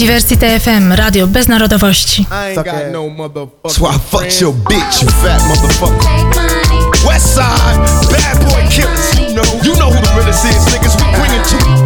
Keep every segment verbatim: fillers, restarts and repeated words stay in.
Diversity F M, radio bez narodowości. So I fucked your bitch, you fat motherfucker. Westside, bad boy killers. You know, you know who the realest is, niggas. We bring it to you.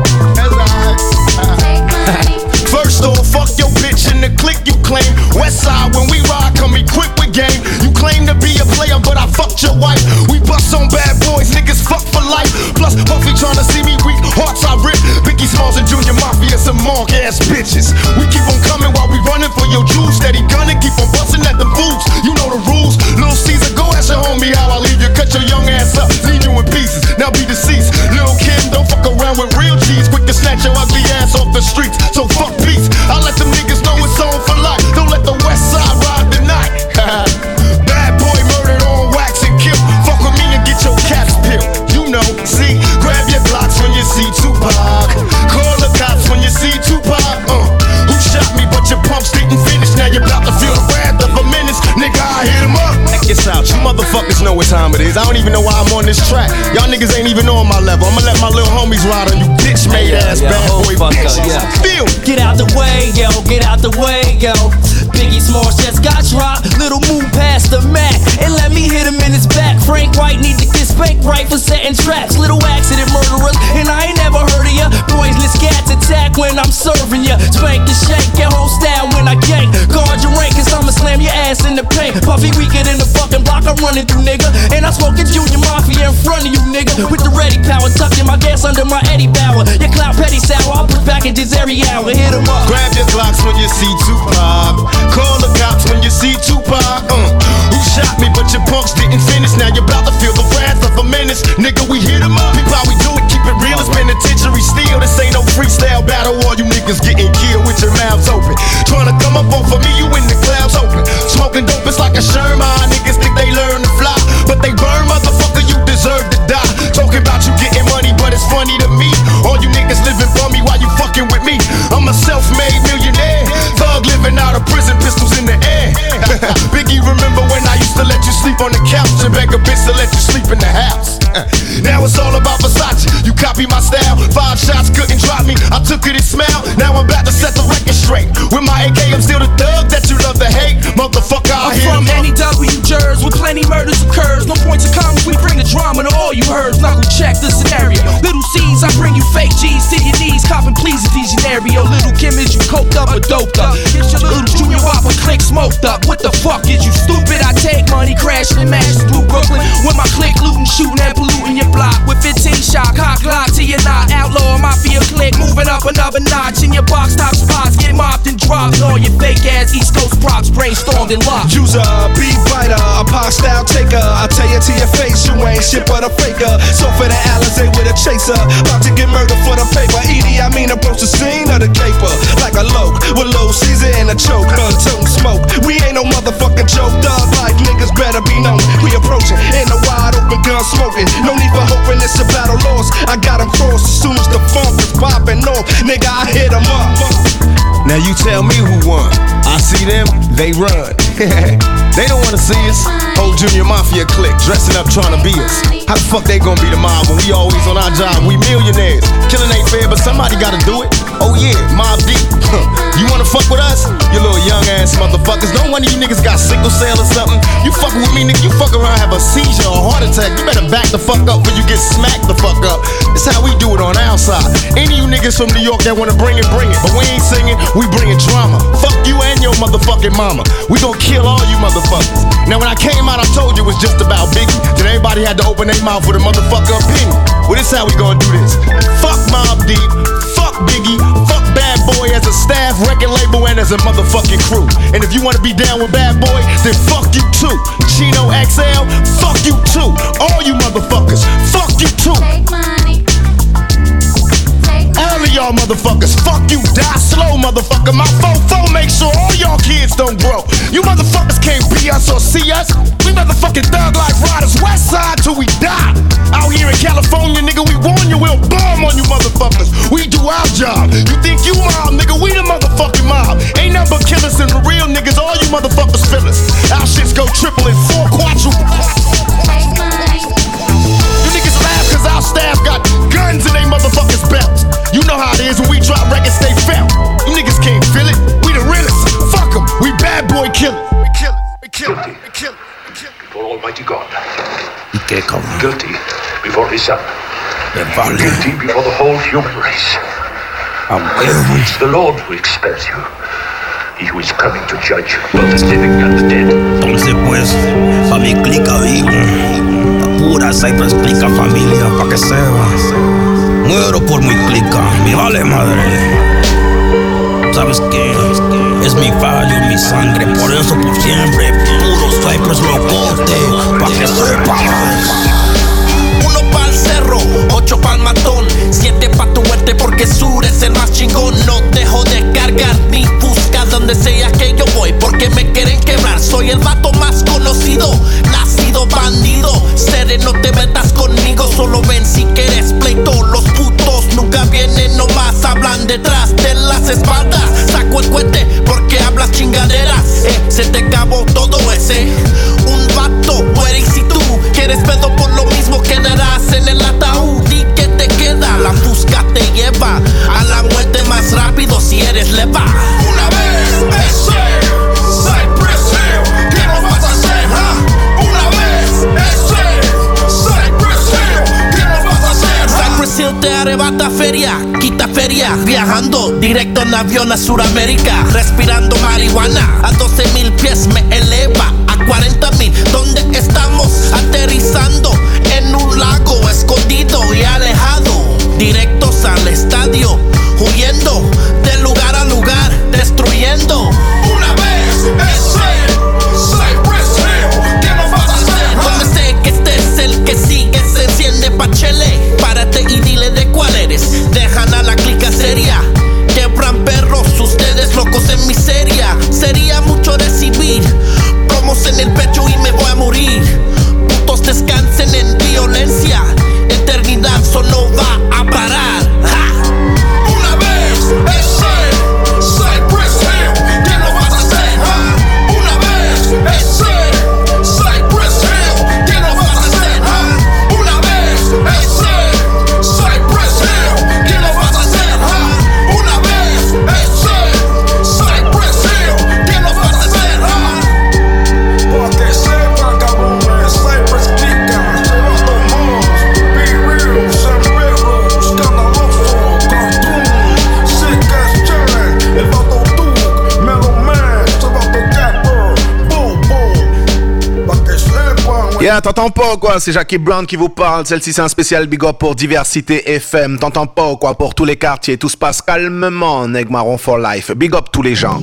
First off, fuck your bitch in the clique you claim. Westside, when we ride, come equipped with game. You claim to be a player, but I fucked your wife. We bust on bad boys, niggas fuck for life. Plus, Puffy tryna see me weak, hearts I rip. Biggie Smalls and Junior Mafia, some mark ass bitches. We keep on coming while we running for your juice. Steady gunning, keep on busting at the fools. You know the rules. Lil Caesar, go ask your homie how I leave you. Cut your young ass up, leave you in pieces. Now be deceased. Lil Kim, don't fuck around with real cheese. Quick to snatch your ugly ass off the streets. So fuck peace. I let them niggas know it's on for life. Don't let the West Side ride the night. Bad boy murdered on wax and kill. Fuck with me and get your caps peeled. You know, see, grab your Glocks when you see Tupac. Call the cops when you see Tupac. Uh, who shot me but your pumps didn't finish. Now you're about to feel the wrath of a menace. Nigga, I hit him up. Check this out, you motherfuckers know what time it is. I don't even know why I'm on this track. Y'all niggas ain't even on my level. I'ma let my little homies ride on you bitch made yeah, ass yeah, bad boy bitches. Yeah. Feel. Get out the way, yo, get out the way, yo. Biggie Smalls just got dropped. Little move past the Mac and let me hit him in his back. Frank White need to get spanked right for setting traps. Little accident murderers, and I ain't never heard of ya. Boys, let's cats attack when I'm serving ya. Spank the shake, your whole style when I gank. Guard your rank, cause I'ma slam your ass in the paint. Puffy weaker than the fucking block I'm running through, nigga. And I smoking Junior Mafia in front of you, nigga. With the ready power, tucked in my gas under my Eddie Bauer. Your clout petty sour, I'll put packages every hour. Hit him up. Grab your Glocks when you see Tupac. Call the cops when you see Tupac. Uh, who shot me but your punks didn't finish. Now you're about to feel the wrath of a menace. Nigga, we hit him up. Peep how we do it, keep it real. It's penitentiary steel. This ain't no freestyle battle. All you niggas getting killed with your mouths open. Trying to come up off of me, you in the clouds open. Smoking dope, it's like a Sherman. Niggas think they learn to fly, but they burn, motherfucker, you deserve to die. Talking about you getting money, but it's funny to me. All you niggas living for me while you fucking with me. I'm a self-made millionaire. Thug living out of prison, pistols in the air. Biggie, remember when I used to let you sleep on the couch and beg a bitch to let you sleep in the house? Now it's all about Versace. You copy my style. Five shots couldn't drop me. I took it and smiled. Now I'm about to set the record straight. With my A K, I'm still the thug that you love to hate. Motherfucker, I I'm from N E W Jersey, with plenty murders occurs. No points of commas, we bring the drama to all you heard. Knuckle check the scenario. Little C's, I bring you fake G's to your knees. Copping please at these scenario. Little Kim, is you coked up or doped up? Get your little Junior Whopper click smoked up. What the fuck is you stupid? I take money, crashing and mashes through Brooklyn. With my click looting, shooting and polluting your block. With fifteen shot, cock lock to your knot. Outlaw mafia click, moving up another notch. In your box top spots, get mopped and dropped. All your fake ass East Coast props, brainstormed and locked. User, beat biter, a pop style taker. I tell you to your face, you ain't shit but a faker. So for the Alizé with a chaser, about to get murdered for the paper. Edie, I mean approach the scene of the caper like a loke with low Caesar and a choke. Her tongue smoke. We ain't no motherfucking joke. Dog like niggas better be known. We approaching in a wide open gun smoking. No need for hoping it's a battle lost. I got him crossed as soon as the funk is popping off. Nigga, I hit him up. Now you tell me who won. I see them, they run. They don't wanna see us. Whole Junior Mafia clique dressing up trying to be us. How the fuck they gonna be the mob when we always on our job? We millionaires. Killing ain't fair, but somebody gotta do it. Oh yeah, Mob Deep. You wanna fuck with us? You little young ass motherfuckers. No wonder you niggas got sickle cell or something. You fucking with me, nigga. You fuck around, have a seizure or a heart attack. You better back the fuck up before you get smacked the fuck up. This how we do it on our side. Any of you niggas from New York that wanna bring it, bring it. But we ain't singing, we bringing drama. Fuck you and your motherfucking mama. We gon' kill all you motherfuckers. Now when I came out, I told you it was just about Biggie. Then everybody had to open their mouth with a motherfucker opinion. Well, this how we gonna do this. Fuck Mob Deep, fuck Biggie, fuck Bad Boy as a staff, record label, and as a motherfucking crew. And if you wanna be down with Bad Boy, then fuck you too. Chino X L, fuck you too. All you motherfuckers, fuck you too. Take money. All of y'all motherfuckers, fuck you, die slow, motherfucker. My fofo make sure all y'all kids don't grow. You motherfuckers can't be us or see us. We motherfucking thug life riders, west side till we die. Out here in California, nigga, we warn you, we'll bomb on you motherfuckers. We do our job. You think you mob, nigga, we the motherfucking mob. Ain't nothing but killers and the real niggas, all you motherfuckers feel us. Our shits go triple and four quadruple. You niggas laugh cause our staff got guns in they motherfuckers belts. You know how it is when we drop records, they felt. You niggas can't feel it. this up. Guilty before the whole human race. The Lord will expel you. He who is coming to judge both the living and the dead. Entonces pues, pa' mi clica vivo, la pura Cypress clica familia, pa' que sepa. Muero por mi clica, me vale madre. ¿Sabes qué? Es mi fallo, es mi sangre, por eso por siempre, puro Cypress locote, pa' que sepas. Uno pa'l cerro, ocho pa'l matón, siete pa' tu muerte porque Sur es el más chingón. No dejo de cargar mi fusca donde sea que yo voy porque me quieren quebrar. Soy el vato más conocido, nacido bandido. Sere, no te metas conmigo, solo ven si quieres pleito. Los putos nunca vienen, nomás hablan detrás de las espaldas. Saco el cohete porque hablas chingaderas, eh, se te acabó todo ese. Un vato muere y si tú quieres pedo por lo mismo quedarás en el ataúd. ¿Y qué te queda? La fusca te lleva a la muerte más rápido si eres leva. Una vez ese Cypress Hill, ¿qué nos vas a hacer, huh? Una vez ese Cypress Hill, ¿qué nos vas a hacer, huh? Cypress Hill te arrebata feria, quita feria, viajando directo en avión a Suramérica, respirando marihuana. A doce mil pies me eleva a cuarenta mil, donde estamos aterrizando en un lago escondido y alejado, directos al estadio, huyendo de lugar a lugar, destruyendo. Una vez ese Cypress Hill, ¿qué nos vas a hacer, huh? Donde sé que este es el que sigue, se enciende pachele. Párate y dile de cuál eres. Dejan a la clica seria, quebran perros, ustedes locos en miseria. Sería mucho recibir plomos en el pecho y me voy a morir. Putos descansen en violencia, eternidad solo va a parar. ¡Ja! Una vez ese Cypress Hill, ¿qué nos vas a hacer, huh? Una vez ese Cypress Hill, ¿qué nos vas a hacer, huh? Una vez ese Cypress Hill, ¿qué nos vas a hacer, huh? Una vez ese Cypress Hill, ¿qué nos vas a hacer, huh? Porque sepa, cabrones, Cypress Clica, llevando monos, be real, sembrero, escandaloso, cartoon, sick as chillin', el vato Duke, Mellow Man, c'est vato Gapper, Bobo, pa' que sepan, Yeah, t'entends pas quoi, c'est Jackie Brown qui vous parle. Celle-ci c'est un spécial big up pour Diversité F M. T'entends pas quoi, pour tous les quartiers, tout se passe calmement. Neg Marron for life, big up tous les gens.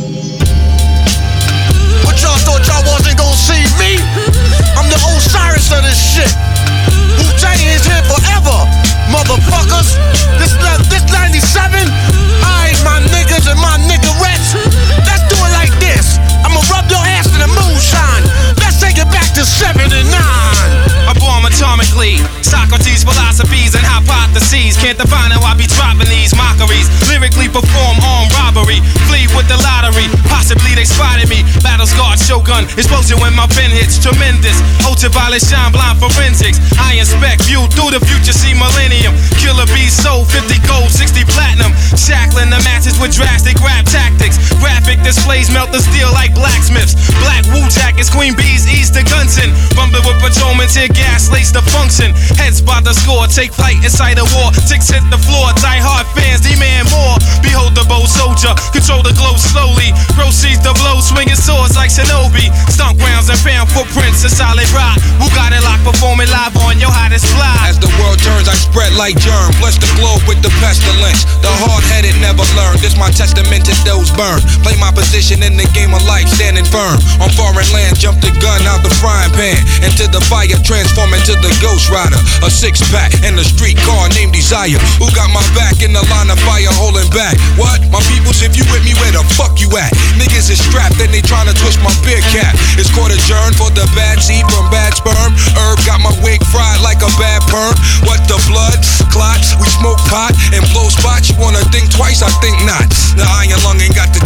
What y'all thought y'all wasn't gonna see me? I'm the Osiris of this shit. Wu-Tang is here forever, motherfuckers. This this ninety-seven, I my niggas and my niggerettes. Let's do it like this. I'ma rub your ass in the moonshine. Let's take it back to seventy-nine. I bomb atomically, Socrates' philosophies and hypotheses. Can't define how I be dropping these mockeries. Lyrically perform armed robbery, flee with the lottery. Possibly they spotted me. Battle scarred shogun, explosion when my pen hits. Tremendous, ultraviolet shine blind forensics. I inspect, view through the future, see millennium. Killer bees sold, fifty gold, sixty platinum. Shackling the masses with drastic rap tactics. Graphic displays melt the steel like blacksmiths. Black Wu jackets, queen bees, ease the Gunson. Rumbling with patrolmen, tear gas, lace the function. Heads by the score, take flight inside a war. Ticks hit the floor, die hard fans demand more. Behold the bold soldier, control the glow slowly. Proceeds the blow, swinging swords like Shinobi. Stomp grounds and found footprints, a solid rock. Who got it locked, performing live on your hottest fly. As the world turns, I spread like germ. Bless the globe with the pestilence. The hard-headed never learn. This my testament to those burned. Play my position in the game of life, standing firm. On foreign land, jump the gun out the frying pan. Into the fire, transform into the Ghost Rider. A six-pack and a street car named Desire. Who got my back in the line of fire holding back? What? My peoples, if you with me, where the fuck you at? Niggas is strapped and they tryna twist my beer cap. It's court adjourned for the bad seed from bad sperm. Herb got my wig fried like a bad perm. What the blood? Clots, we smoke pot and blow spots. You wanna think twice, I think not. The iron lung ain't got to tell you where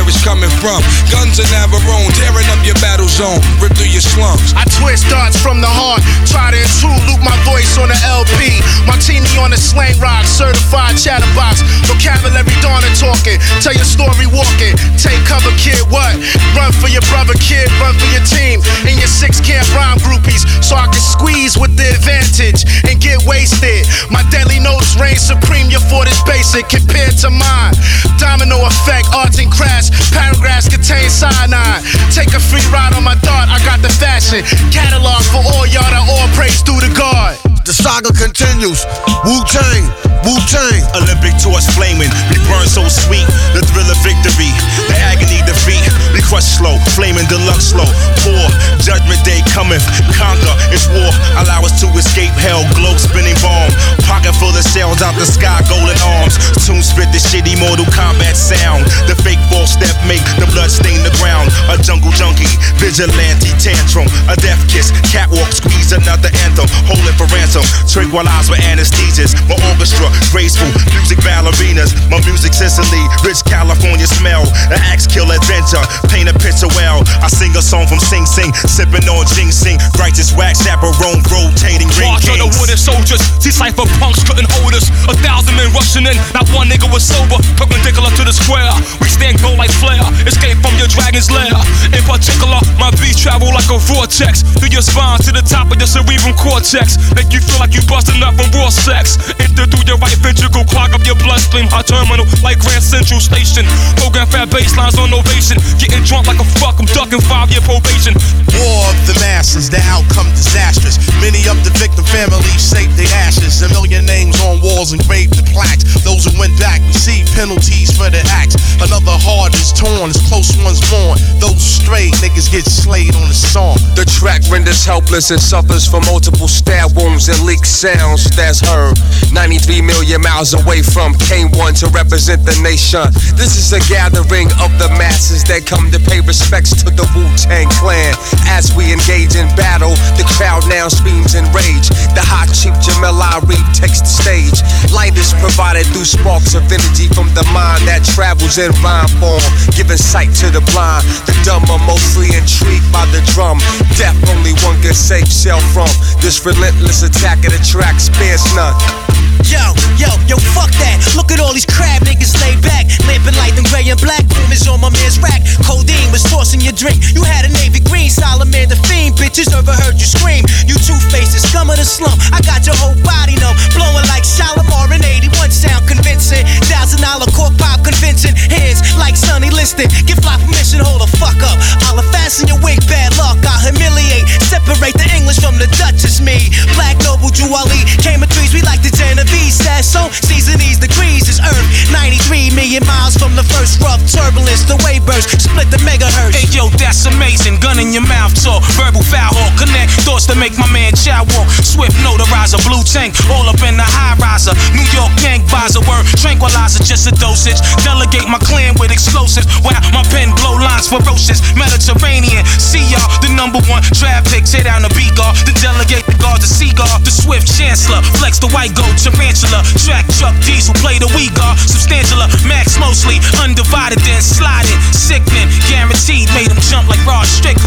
where it's coming from. Guns in Navarone, tearing up your battle zone, rip through your slums. I twist darts from the heart, try to intrude, loop my voice on the L P. Martini on the slang rock, certified chatterbox. Vocabulary dawn and talking, tell your story walking. Take cover, kid, what? Run for your brother, kid, run for your team. And your six can't rhyme groupies, so I can squeeze with the advantage and get wasted. My deadly notes reign supreme, your fort is basic compared to mine. Domino effect, arts and crafts, paragraphs contain cyanide. Take a free ride on my dart, I got the fashion catalog for all y'all that all praise due to God. The saga continues. Wu-Tang, Wu-Tang. Olympic torch flaming, we burn so sweet. The thrill of victory, the agony defeat. We crush slow, flaming deluxe slow. Poor, judgment day cometh. Conquer, it's war. Allow us to escape hell, globe spinning bomb. Pocket full of shells out the sky, golden arms. Tune spit the shitty Mortal Kombat sound. The fake false step make the blood stain the ground. A jungle junkie, vigilante tantrum. A death kiss, catwalk squeeze another anthem. Hold it for ransom. Tranquilize with anesthesias. My orchestra, graceful, music ballerinas. My music Sicily, rich California smell. An axe kill adventure, paint a picture well. I sing a song from Sing Sing, sipping on ginseng. Righteous wax, chaperone, rotating ring March kings. of the wooden soldiers, see cypher punks couldn't hold us. A thousand men rushing in, not one nigga was sober. Perpendicular to the square, we stand go like flare. Escape from your dragon's lair. In particular, my beats travel like a vortex through your spine to the top of your cerebral cortex. Make you feel like you busting up from raw sex. Enter through your right ventricle, clog up your bloodstream. Hot terminal like Grand Central Station. Program fat baselines on ovation. Getting drunk like a fuck, I'm ducking five year probation. War of the masses, the outcome disastrous. Many of the victim families saved their ashes. A million names on walls engraved in plaques. Those who went back received penalties for their acts. Another heart is torn, as close ones mourn. Those straight niggas get slayed on the song. The track renders helpless and suffers from multiple stab wounds and leak sounds that's heard. ninety-three million miles away from K one to represent the nation. This is a gathering of the masses that come to pay respects to the Wu-Tang Clan. As we engage in battle, the crowd now screams in rage. The hot chief Jamel Reed takes the stage. Light is provided through sparks of energy from the mind that travels in rhyme form, giving sight to the blind. The dumb are mostly intrigued by the drum. Death only one can save self from. This relentless attack of the track spares none. Yo, yo, yo, fuck that. Look at all these crab niggas laid back. Lamping light and gray and black. Boomers on my man's rack. Codeine was tossing your drink. You had a navy green. Solomon the fiend. Bitches overheard you scream. You two-faces, scum of the slum. I got your whole body numb. Blowing like Shalimar in eighty-one. Sound convincing. Thousand dollar cork pop convincing. Hands like Sonny Liston. Give fly permission, hold the fuck up. I'll fasten your wig, bad luck. I'll humiliate. Separate the English from the Dutch. It's me. Black Noble Juwali. Came of trees. We like the Genevieve. Says so, season these degrees is Earth. ninety-three million miles from the first rough turbulence. The wave burst, split the megahertz. Hey yo, that's amazing. Gun in your mouth, talk. Verbal foul hawk. Connect thoughts to make my man chow walk. Swift notarizer, blue tank, all up in the high riser. New York gang buys a word. Tranquilizer, just a dosage. Delegate my clan with explosives. Wow, my pen blow lines ferocious. Mediterranean, see y'all, the number one draft pick. Tear down the B-guard. The delegate, the guard, the seagull. The swift chancellor. Flex the white goat. Tarantula, track truck diesel, play the Uyghur, substantial, max mostly, undivided, then sliding, sickening, guaranteed, made him jump like Rod Strickland.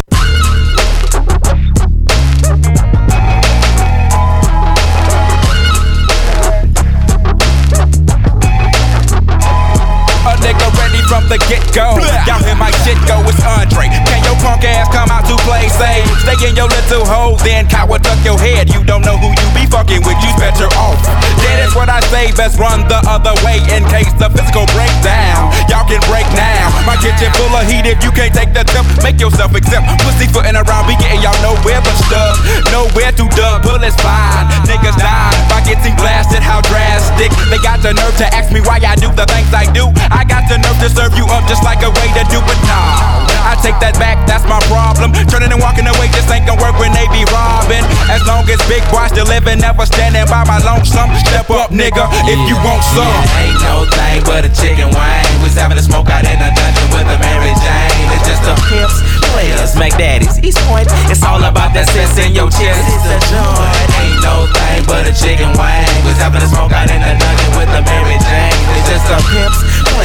A nigga ready from the get-go. Y'all hear my shit go, it's Andre. Can your punk ass come out to play safe? Stay in your little hole, then coward duck your head. You don't know who you be fucking with, you better off. Yeah, that's what I say, best run the other way in case the physical breaks down. Y'all can break now. My kitchen full of heat, if you can't take the temp, make yourself exempt. Pussy footin' around, we getting y'all nowhere but stuck. Nowhere to dub, bullets fine. Niggas die by getting blasted, how drastic. They got the nerve to ask me why I do the things I do. I got the nerve to serve you up just like a way to do it. Nah, I take that back, that's my problem. Turning and walking away just ain't gonna work when they be robbing. As long as big boy still living, never standing by my lonesome. Step up, nigga, if you want some. Yeah, ain't no thing but a chicken wing. We was having a smoke out in a dungeon with a Mary Jane. It's just a pimps, players, make daddies, East Point. It's all about that sense in your chest. It's a joint. Ain't no thing but a chicken wing. We was having a smoke out in a dungeon with a Mary Jane. It's just a pimps, players,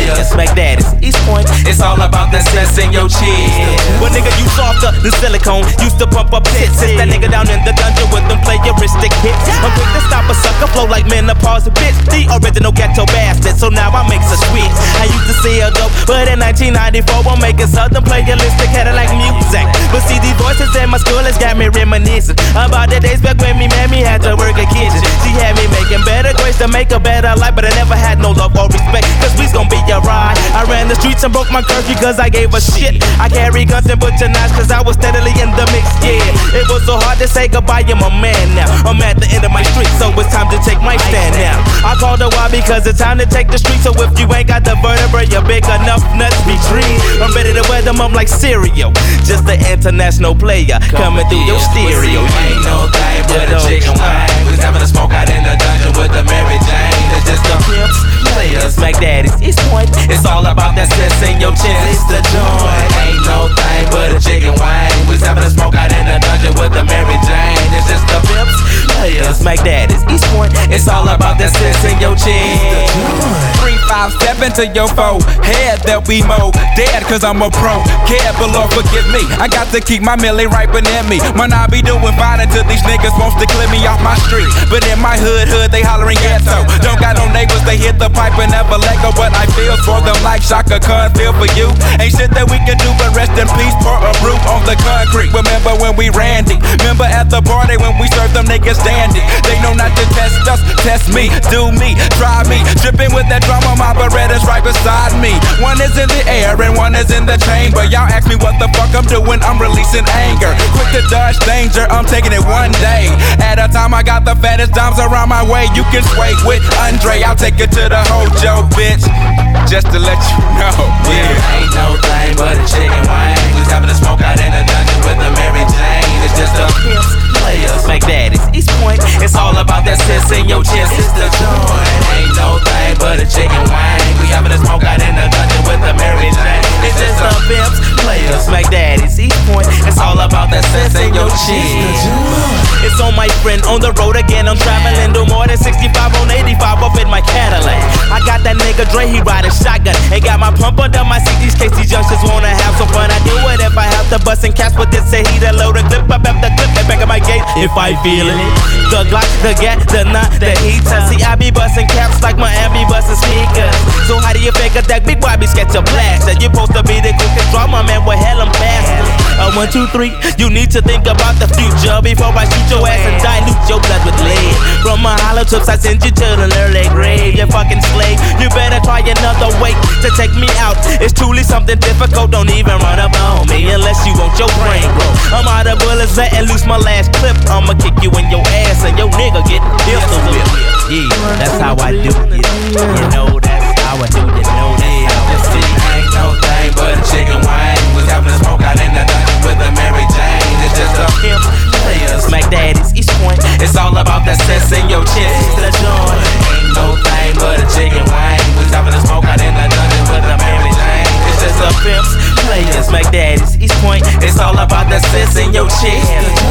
Smack Daddies, East Point. It's all about that sense in your chin. Well, nigga, you softer than silicone. Used to pump up tits. Since that nigga down in the dungeon with them playeristic hits. I'm quick to stop a sucker flow like menopause a bitch. The original ghetto bastard, so now I make a switch. I used to see her go, but in nineteen ninety-four I'm making southern playeristic Cadillac music. But see, these voices in my school has got me reminiscing about the days back when me mammy had to work a kitchen. She had me making better grades to make a better life, but I never had no love or respect, cause we's gon' be a ride. I ran the streets and broke my curfew cause I gave a shit. I carry guns and butcher knives cause I was steadily in the mix, yeah. It was so hard to say goodbye, I'm a man now. I'm at the end of my street, so it's time to take my stand now. I called a while because it's time to take the street, so if you ain't got the vertebrae, you're big enough nuts be trees. I'm ready to wear them up like cereal. Just an international player coming through your stereo. Ain't no thing but a chicken wine. We was having a smoke out in the dungeon with the Mary Jane. It's just the pimps, players, Smack Daddies, East Point. It's all about that sense in your chin. It's the joint. Ain't no thing but a chicken wine. We was having a smoke out in the dungeon with the Mary Jane. It's just the pimps, players, Smack Daddies, East Point. It's all about that sense in your chin. Three, five, step into your foe. Head that we mow. Dead cause I'm a pro. Care below, forgive me. I got to keep my millie right beneath me. Man, I be doing fine until these niggas wants to clear me off my street. But in my hood, hood, they hollering ghetto. Don't got no neighbors, they hit the pipe and never let go. But I feel for them like Shaka Khan feel for you. Ain't shit that we can do but rest in peace. Pour a roof on the concrete. Remember when we randy? Remember at the party when we served them niggas dandy? They know not to test us, test me, do me, try me. Dripping with that drama, my Beretta's right beside me. One is in the air and one is in the chamber. Y'all ask me what the fuck I'm doing, I'm releasing anger. Quick to dodge danger, I'm taking it one day at a time. I got the fattest dimes around my way. You can sway with Andre, I'll take it to the Hojo, bitch. Just to let you know, yeah. Ain't no thing but a chicken wine. We was having a smoke out in the dungeon with the Mary Jane. It's just the pimps, players, Smack Daddies, East Point. It's all about that sense in your chest. It's the joint. Ain't no thing but a chicken wine. We having a smoke out in the dungeon with the Mary Jane. It's just the pimps, players, Smack Daddies, East Point. It's all about that sense in your chest. It's on my friend on the road again. I'm traveling to more than sixty-five on eighty-five up in my Cadillac. I got that nigga Dre, he riding shotgun. Ain't got my pump under my seat. These case these youngsters wanna have some fun. I do it if I have to bust and cash, but this say he the load a clip up at the clip and back of my gate. If I feel it, the Glock, the gat, the nut, the heater. See, I be busting caps like Miami busting speakers. So how do you figure that big boy be sketch a blast? That you supposed to be the quickest drama man with hell I'm fast. Uh, one, two, three, you need to think about the future before I shoot your ass and dilute your blood with lead. From my hollow tips, I send you to the early grave. You fucking slave, you better try another way to take me out. It's truly something difficult, don't even run up on me unless you want your brain broke. I'm out of bullets, letting loose my last clip. I'ma kick you in your ass and your nigga get pistol whipped. Yeah, that's how I do it. You know that's how I do it. You know that's how I do it. Ain't no thing but a chicken wine. Was having a smoke out in the dungeon with a Mary Jane. It's just a pimp, players, Smack Daddies, East Point. It's all about that sense in your chest. The joint. Ain't no thing but a chicken wine. Was having a smoke out in the dungeon with a Mary Jane. It's just a pimps, players, Smack Daddies, East Point. It's all about that sense in your chest.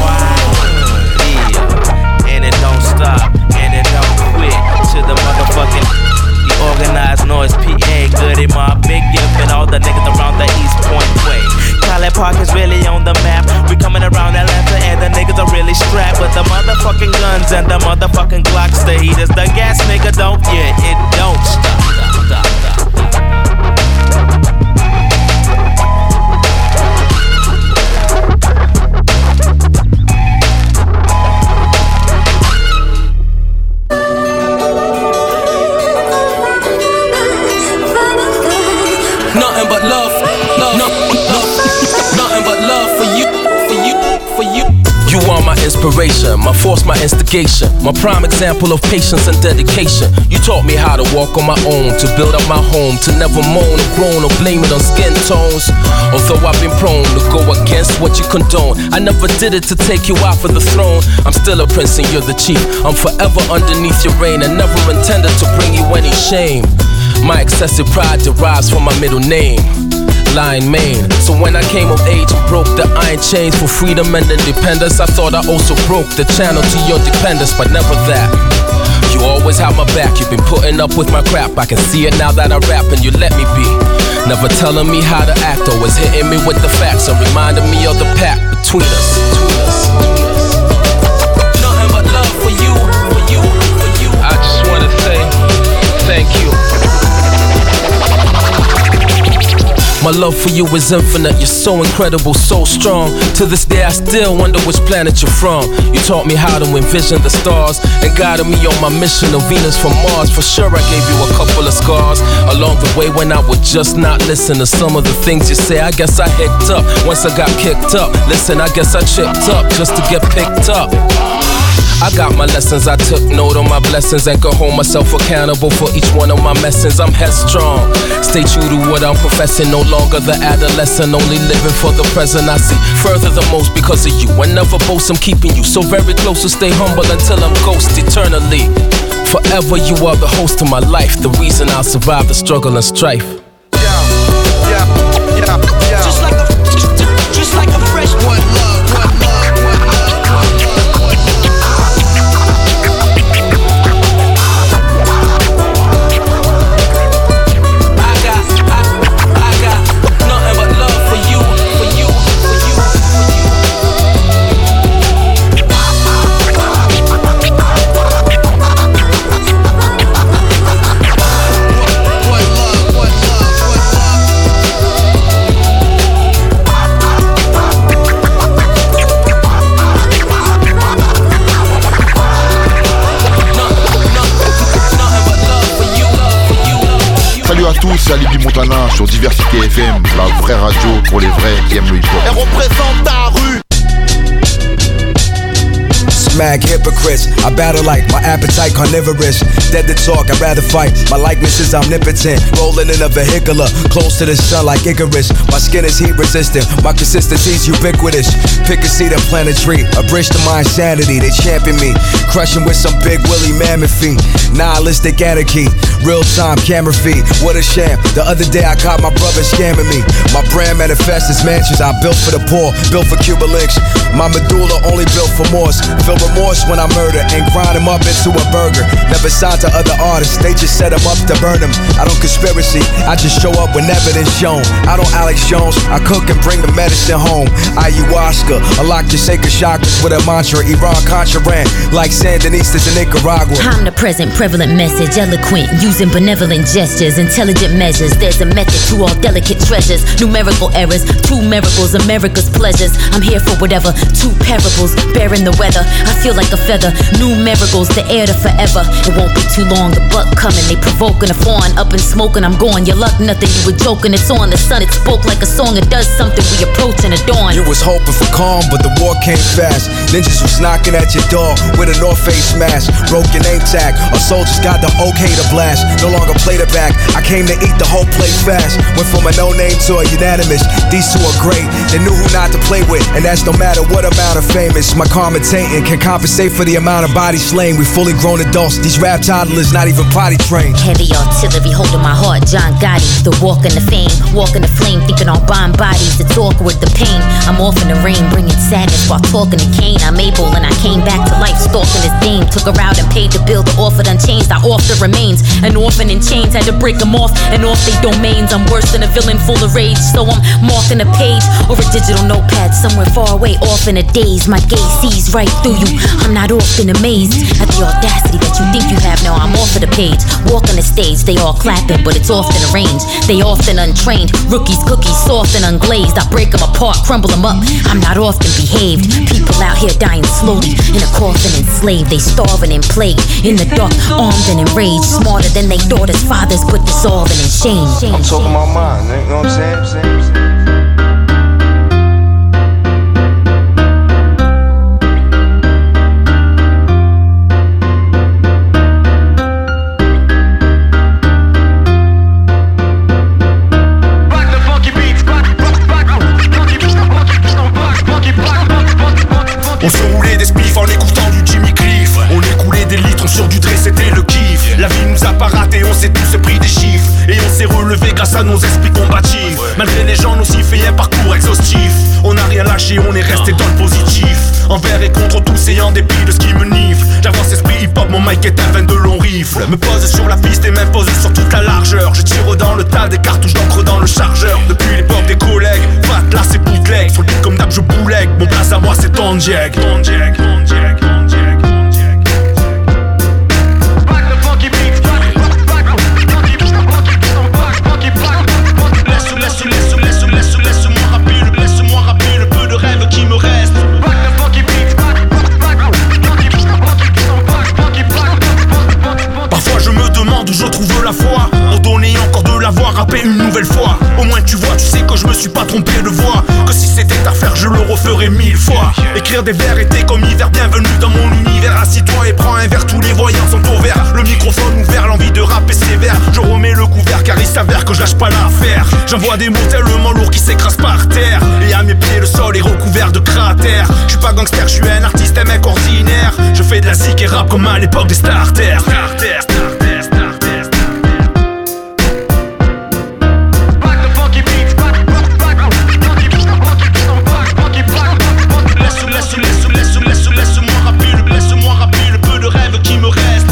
Yeah, and it don't stop, and it don't quit. To the motherfucking the organized noise, P A, Goody Mob, Big Gift, and all the niggas around the East Point way. College Park is really on the map. We coming around Atlanta and the niggas are really strapped with the motherfucking guns and the motherfucking Glocks. The heaters, the gas, nigga, don't, yeah, it don't stop. stop, stop, stop, stop. Nothing but love, love, no, love, nothing but love for you, for you, for you. You are my inspiration, my force, my instigation, my prime example of patience and dedication. You taught me how to walk on my own, to build up my home, to never moan or groan or blame it on skin tones. Although I've been prone to go against what you condone, I never did it to take you off of the throne. I'm still a prince and you're the chief. I'm forever underneath your reign and never intended to bring you any shame. My excessive pride derives from my middle name, Lion Mane. So when I came of age and broke the iron chains for freedom and independence, I thought I also broke the channel to your dependence, but never that. You always always had my back. You've been putting up with my crap. I can see it now that I rap and you let me be. Never telling me how to act, always hitting me with the facts and reminding me of the pact between us. Between us. Nothing but love for you, for you, for you. I just wanna say thank you. My love for you is infinite, you're so incredible, so strong. To this day I still wonder which planet you're from. You taught me how to envision the stars and guided me on my mission of Venus from Mars. For sure I gave you a couple of scars along the way when I would just not listen to some of the things you say. I guess I hicked up once I got kicked up. Listen, I guess I tripped up just to get picked up. I got my lessons, I took note of my blessings and could hold myself accountable for each one of my messings. I'm headstrong, stay true to what I'm professing. No longer the adolescent, only living for the present. I see further the most because of you. I never boast, I'm keeping you so very close. So stay humble until I'm ghost eternally. Forever you are the host of my life, the reason I'll survive the struggle and strife. Yeah, yeah, yeah, yeah. Just like a, just, just like a fresh one love, one love, one love. Salut à tous, c'est Alibi Montana sur Diversité F M, la vraie radio pour les vrais qui aiment le hip-hop. Elle représente ta rue. Smag hypocrites, I battle like my appetite carnivorous. Dead to talk, I'd rather fight. My likeness is omnipotent. Rolling in a vehicular, close to the sun like Icarus. My skin is heat resistant, my consistency's ubiquitous. Pick a seat and plant a tree, a bridge to my insanity. They champion me, crushing with some big Willie mammoth feet. Nihilistic anarchy, real time camera feed. What a sham. The other day I caught my brother scamming me. My brand manifests as mansions I built for the poor, built for Cuba links. My medulla only built for Morse. Feel remorse when I murder and grind them up into a burger. Never signed to other artists, they just set them up to burn them. I don't conspiracy, I just show up when evidence shown. I don't Alex Jones, I cook and bring the medicine home. Ayahuasca, unlock your sacred chakras with a mantra. Iran Contra ran like Sandinistas in Nicaragua. I'm the present prevalent message, eloquent, using benevolent gestures, intelligent measures. There's a method to all delicate treasures, numerical errors, two miracles, America's pleasures. I'm here for whatever, two parables, bearing the weather. I feel like a feather, new miracles, the air to forever. It won't be too long, the buck coming, they provoking a fawn, up and smoking, I'm going. Your luck, nothing, you were joking, it's on. The sun, it spoke like a song, it does something, we approaching a dawn. You was hoping for calm, but the war came fast. Ninjas was knocking at your door with a North Face mask. Broke your name tag, our soldiers got the okay to blast. No longer play the back, I came to eat the whole plate fast. Went from a no-name to a unanimous, these two are great. They knew who not to play with, and that's no matter what amount of famous. My commentating can compensate for the amount of bodies slain. We fully grown adults, these rap toddlers not even potty trained. Heavy artillery holding my heart, John Gotti. The walk in the fame, walk in the flame, thinking on bomb bodies. It's awkward, the pain. I'm off in the rain, bringing sadness while talking to Kane. I'm able and I came back to life, stalking his dame. Took her out and paid the bill, the offer unchanged. I off the remains, an orphan in chains. Had to break them off and off they domains. I'm worse than a villain full of rage, so I'm marking a page or a digital notepad somewhere far away, off in a daze. My gaze sees right through you. I'm not often amazed at the audacity that you think you have. Now I'm off of the page, walk on the stage. They all clapping, but it's often arranged. They often untrained, rookies, cookies, soft and unglazed. I break them apart, crumble them up. I'm not often behaved. People out here dying slowly in a coffin, enslaved. They starving and plagued in the dark, armed and enraged. Smarter than they thought as fathers, but dissolving in shame. I'm talking my mind, you know what I'm saying? I'm saying? On se roulait des spiffs en écoutant du Jimmy Cliff. On écoulait des litres sur du Dre, c'était le kiff. La vie nous a pas raté, on s'est tous pris des chiffres. Et on s'est relevé relever grâce à nos esprits combatifs. Malgré les gens aussi fait un parcours exhaustif. On n'a rien lâché, on est resté dans le positif. Envers et contre tous et en dépit de ce qui me nifle. J'avance esprit hip-hop, mon mic est un vingt de long rifle. Me pose sur la piste et m'impose sur toute la largeur. Je tire dans le tas des cartouches d'encre dans le chargeur. Depuis l'époque des collègues, fat là c'est bootleg. Sur le beat comme d'hab je bouleg. Mon place à moi c'est ton jack. Ton jack, ton jack, ton jack. Parfois je me demande où je trouve la foi. Pour donner encore de la voix, rapper une nouvelle fois. Au moins tu vois, tu sais que je me suis pas trompé de voix. Que si c'était à refaire je le referais mille fois. Écrire des vers était comme hiver, bienvenue dans mon univers. Assis-toi et prends un verre, tous les voyants sont au vert. Le microphone ouvert, l'envie de rapper sévère. Je remets le couvert car il s'avère que je lâche pas l'affaire. J'envoie des mots tellement lourds qui s'écrasent par terre. Et à mes pieds le sol est recouvert de cratères. Je suis pas gangster, je suis un artiste, un mec ordinaire. Je fais de la zik et rap comme à l'époque des starters. Starters, starters, starters. Laisse-moi rapper, laisse-moi rapper le peu de rêve qui me reste.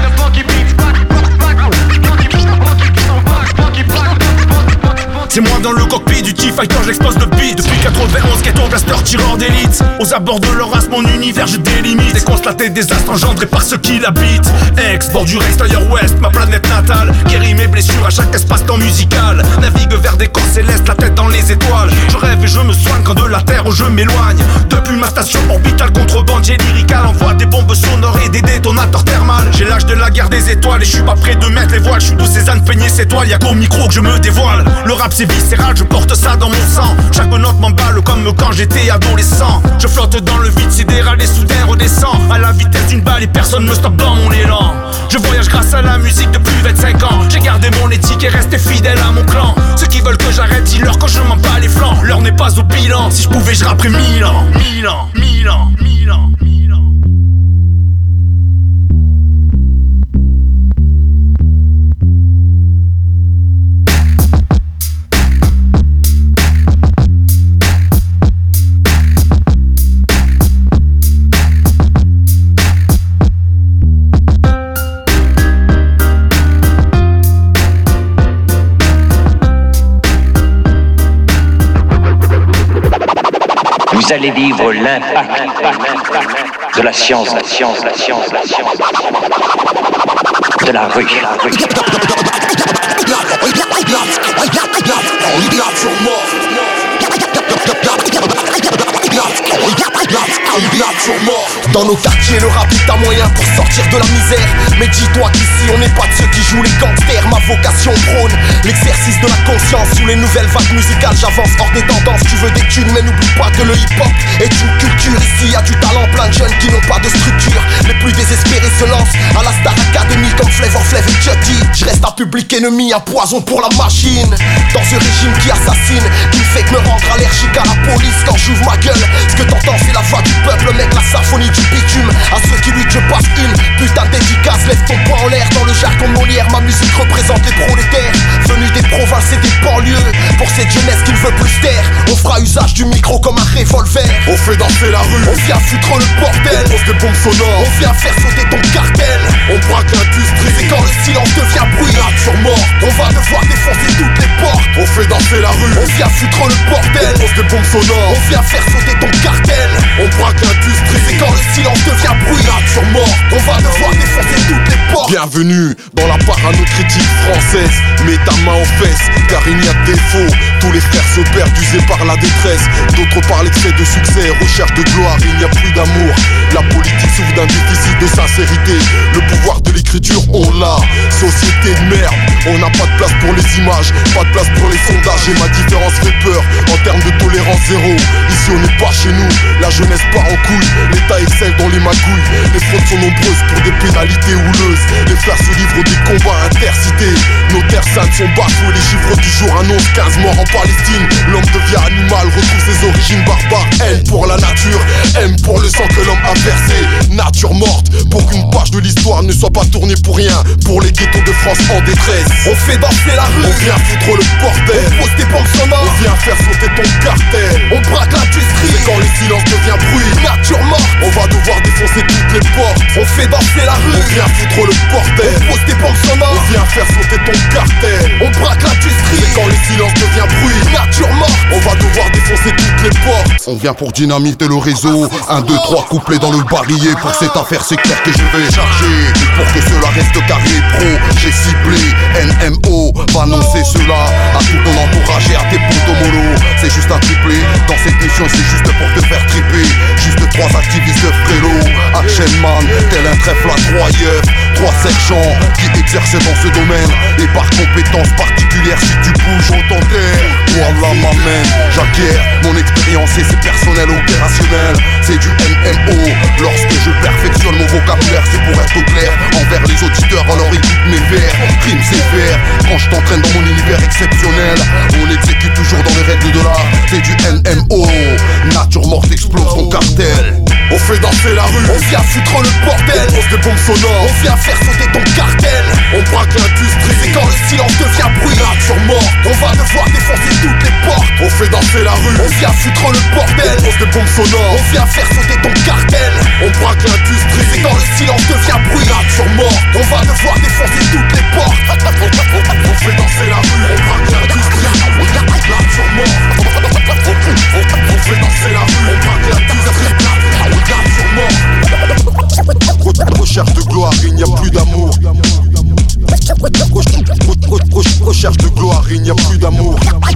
C'est moi dans le cockpit du T-Fighter, j'explose le beat. Depuis quatre-vingt-onze, ghetto blaster, tireur d'élite. Aux abords de leur race, mon univers, je délimite. Et constater des astres engendrés par ceux qui l'habitent. Ex, bord du extérieur ouest, ma planète natale. Guéris mes blessures à chaque espace-temps musical. Navigue vers des corps célestes, la tête dans les étoiles. Je rêve et je me soigne quand de la terre je m'éloigne. Depuis ma station orbitale, contrebandier lyrical. Envoie des bombes sonores et des détonateurs thermales. J'ai l'âge de la guerre des étoiles et je suis pas prêt de mettre les voiles. Je suis de Cézanne peigné ses toiles, y'a qu'au micro que je me dévoile. Le rap c'est viscéral, je porte ça dans mon sang. Chaque note m'emballe comme quand j'étais adolescent. Je flotte dans le vide sidéral et soudain redescends. À la vitesse d'une balle et personne me stoppe dans mon élan. Je voyage grâce à la musique depuis vingt-cinq ans. J'ai gardé mon éthique et resté fidèle à mon clan. Ceux qui veulent que j'arrête, dis-leur que je m'en bats les flancs. L'heure n'est pas au bilan, si je pouvais je rapperais mille ans. Mille ans, mille ans, mille ans, mille ans. Vous allez vivre l'impact de la science, la science, la science, la science, de la rue. Dans nos quartiers, le rap est un moyen pour sortir de la misère. Mais dis-toi qu'ici, on n'est pas de ceux qui jouent les gangsters. Ma vocation prône l'exercice de la conscience. Sous les nouvelles vagues musicales, j'avance hors des tendances. Tu veux des thunes, mais n'oublie pas que le hip-hop est une culture. Ici, y a du talent, plein de jeunes qui n'ont pas de structure. Les plus désespérés se lancent à la Star Academy comme Flavor Flav et Chucky. Je reste un public ennemi, un poison pour la machine. Dans ce régime qui assassine, qui me fait que me rendre allergique à la police quand j'ouvre ma gueule. Ce que t'entends, c'est la voix du peuple, mec, la symphonie du bitume. À ceux qui luttent, je passe une putain de dédicace. Lève ton poing en l'air dans le jargon Molière. Ma musique représente les prolétaires venus des provinces et des banlieues. Pour cette jeunesse qui ne veut plus se taire, on fera usage du micro comme un revolver. On fait danser la rue, on vient foutre le bordel. On pose des bombes sonores, on vient faire sauter ton cartel. On braque l'industrie, c'est quand le silence devient bruit. Nature mort, on va devoir défoncer toutes les portes. On fait danser la rue, on vient foutre le bordel. On pose des bombes sonores, on vient faire sauter ton cartel. On braque l'industrie, c'est quand le silence devient bruit. Nature mort, on va devoir défoncer toutes les portes. Bienvenue dans la parano-critique française. Mets ta main aux fesses, car il n'y a de défaut. Tous les frères se perdent usés par la détresse. D'autres par l'excès de succès, recherche de gloire, il n'y a plus d'amour. La politique souffre d'un déficit de sincérité. Le pouvoir de l'écriture, on l'a. Société de merde, on n'a pas de place pour les images, pas de place pour les sondages. Et ma différence fait peur, en termes de tolérance zéro. Ici on n'est pas chez nous, la jeunesse part en couille. L'État excelle dans les magouilles, les fraudes sont nombreuses pour des pénalités houleuses. Les frères se livrent des combats intercités. Nos terres saintes sont bafouées, les chiffres du jour annoncent quinze morts en Palestine. L'homme devient animal, retrouve ses origines barbares. Haine pour la nature, haine pour le sang que l'homme a versé. Nature morte, pour qu'une page de l'histoire ne soit pas tournée pour rien. Pour les ghettos de France en détresse, on fait danser la rue, on vient foutre le bordel. On pose des bombes sonores, on vient faire sauter ton cartel. On braque l'industrie, c'est quand le silence devient bruit. Nature morte, on va devoir défoncer toutes les portes. On fait danser la rue, on vient foutre le bordel. On pose des bombes sonores, on vient faire sauter ton cartel. On braque l'industrie, c'est quand le silence devient bruit. Nature morte, on va devoir défoncer toutes les portes. On vient pour dynamiter le réseau. Un, deux, trois couplets dans le barillet. Pour cette affaire c'est clair que je vais charger. Pour que cela reste carré pro, j'ai ciblé N M O. Va annoncer cela à tout ton entourage et à tes potos mollo. C'est juste un triplé, dans cette mission c'est juste pour te faire triper. Juste trois activistes frélo. Action man, tel un trèfle à trois yeux. Trois sergents qui exercent dans ce domaine. Et par compétence particulière, si tu bouges on t'enterre. Voilà m'amène, j'acquiers mon expérience et c'est personnel opérationnel. C'est du N M O. Lorsque je perfectionne mon vocabulaire, c'est pour être au clair envers les auditeurs, alors écoute mes vers. Rime sévère, quand je t'entraîne dans mon univers exceptionnel. On exécute toujours dans les règles de l'art. C'est du N M O. Nature morte explose ton cartel. On fait danser la rue, on vient foutre le bordel. On pose des bombes sonores, on vient faire sauter ton cartel. On braque l'industrie, c'est quand le silence devient bruit. Nature morte, on va devoir défoncer toutes les portes. On fait danser la rue, on vient foutre le bordel. On pose des bombes sonores, on vient faire sauter ton cartel. On braque l'industrie, c'est quand le silence devient bruit. Nature morte, on va devoir défoncer toutes les portes. On fait danser la rue, on braque l'industrie. Nature morte, on fait danser la rue, on braque l'industrie. Recherche de gloire, il n'y a plus d'amour. Recherche de gloire, il n'y a plus d'amour.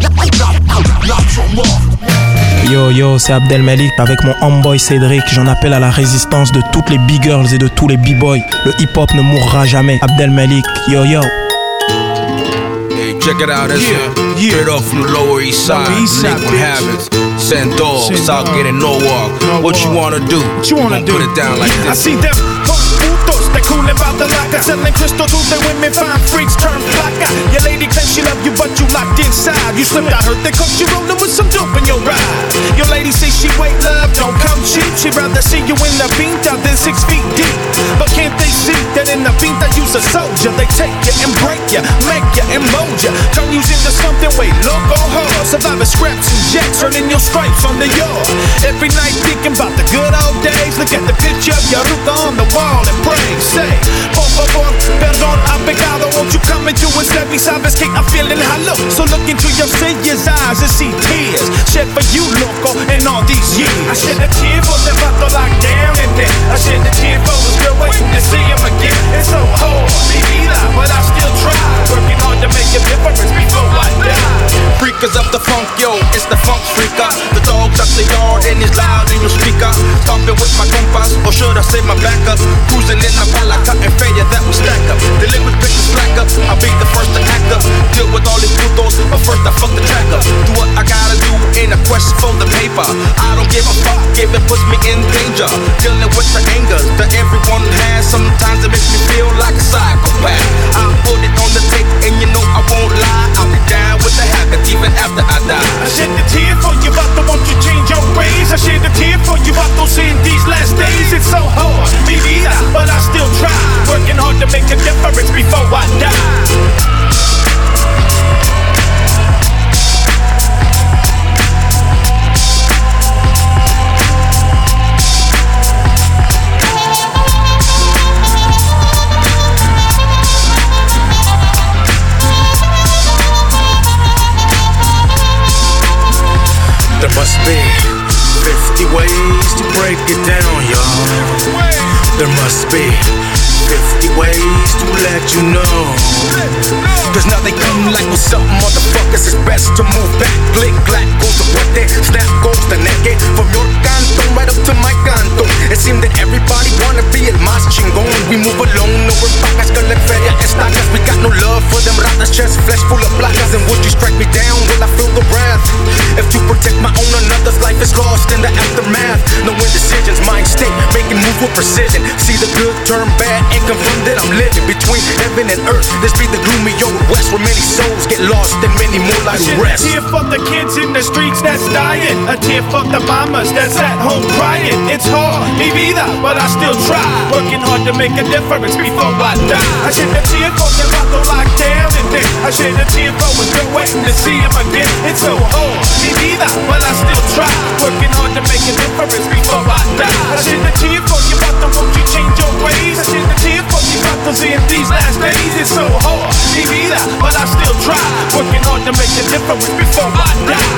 Yo yo, c'est Abdel Malik avec mon homeboy Cédric. J'en appelle à la résistance de toutes les big girls et de tous les b-boys. Le hip-hop ne mourra jamais. Abdel Malik, yo yo. Hey, check it out, that's yeah, yeah. Straight off from the Lower East Side, Liquid Habits, Send Dogs, South getting no walk. What you wanna do? What you wanna do? Put it down like this. I see them putos, they coolin' about the locker. Selling crystal to the women, fine freaks turn flaca. Your lady claims she love you, but you locked inside. You slipped, I heard they caught you rollin' with some dope in your ride. Your lady says she wait love, don't come cheap. She'd rather see you in the pinta than six feet deep. But can't they see that in the pinta you's a soldier? They take you and break you, make you and mold you. Turn you into something way loco hard. Surviving scraps and jets, earning your stripes on the yard. Every night thinking about the good old days. Look at the picture of your ruta on the wall and pray. Say, por favor, perdón, ha pecado. Won't you come into his let me sabes que I'm feeling hollow. So look into your Savior's eyes and see tears shed for you, loco, in all these years. I shed a tear for the vato locked down and then I shed a tear for this girl waiting to see him again. It's so hard, mi vida, but I still try. Working hard to make a difference before I die. Freakers up the funk, yo, it's the funk freaker. The dog's up the yard and it's loud in your speaker. Stomping with my compas, or should I say my backup? Cruising in the palaca and failure that we stack up. The liquid pick the slack up, I'll be the first to act up. Deal with all these putos, but first I fuck the track up. Do what I gotta do in a quest for the paper. I don't give a fuck if it puts me in danger. Dealing with the anger that everyone has. Sometimes it makes me feel like a psychopath. I put it on the tape and you know I won't lie. I'll be down with the habit even after I die. I shed the tear for you, but I want you change your ways. I shed the tear for you, I don't see in these last days. It's so hard, mi vida, but I still try. Working hard to make a difference before I die. There must be fifty ways to break it down, y'all. There must be fifty ways to let you know. Cause now they come like what's up, motherfuckers. It's best to move back. Click, clack, goes the puente. Snap goes the neque. From your canto right up to my canto. It seemed that everybody wanna be el más chingón. We move along, no we're pacas, collect feria, estacas. We got no love for them ratas, chest flesh full of placas. And would you strike me down? Will I feel the wrath? If to protect my own, another's life is lost in the aftermath. No indecisions, mind state, making moves with precision. See the good turn turn bad and confirm that I'm living between heaven and earth. This be the gloomy old west where many souls get lost and many moonlight rest. A tear for the kids in the streets that's dying. A tear for the mamas that's at home crying. It's hard, mi vida, but I still try. Working hard to make a difference before I die. I shed a tear for the vato locked down, and then I shed a tear for was still waiting to see him again. It's so hard, mi vida, but I still try. Working hard to make a difference before I die. I shed a tear for you, vato, won't you change your ways? I shed a tear for you, vatos in these last days. It's so hard, mi vida, but I still try. Working hard to make a difference before I die.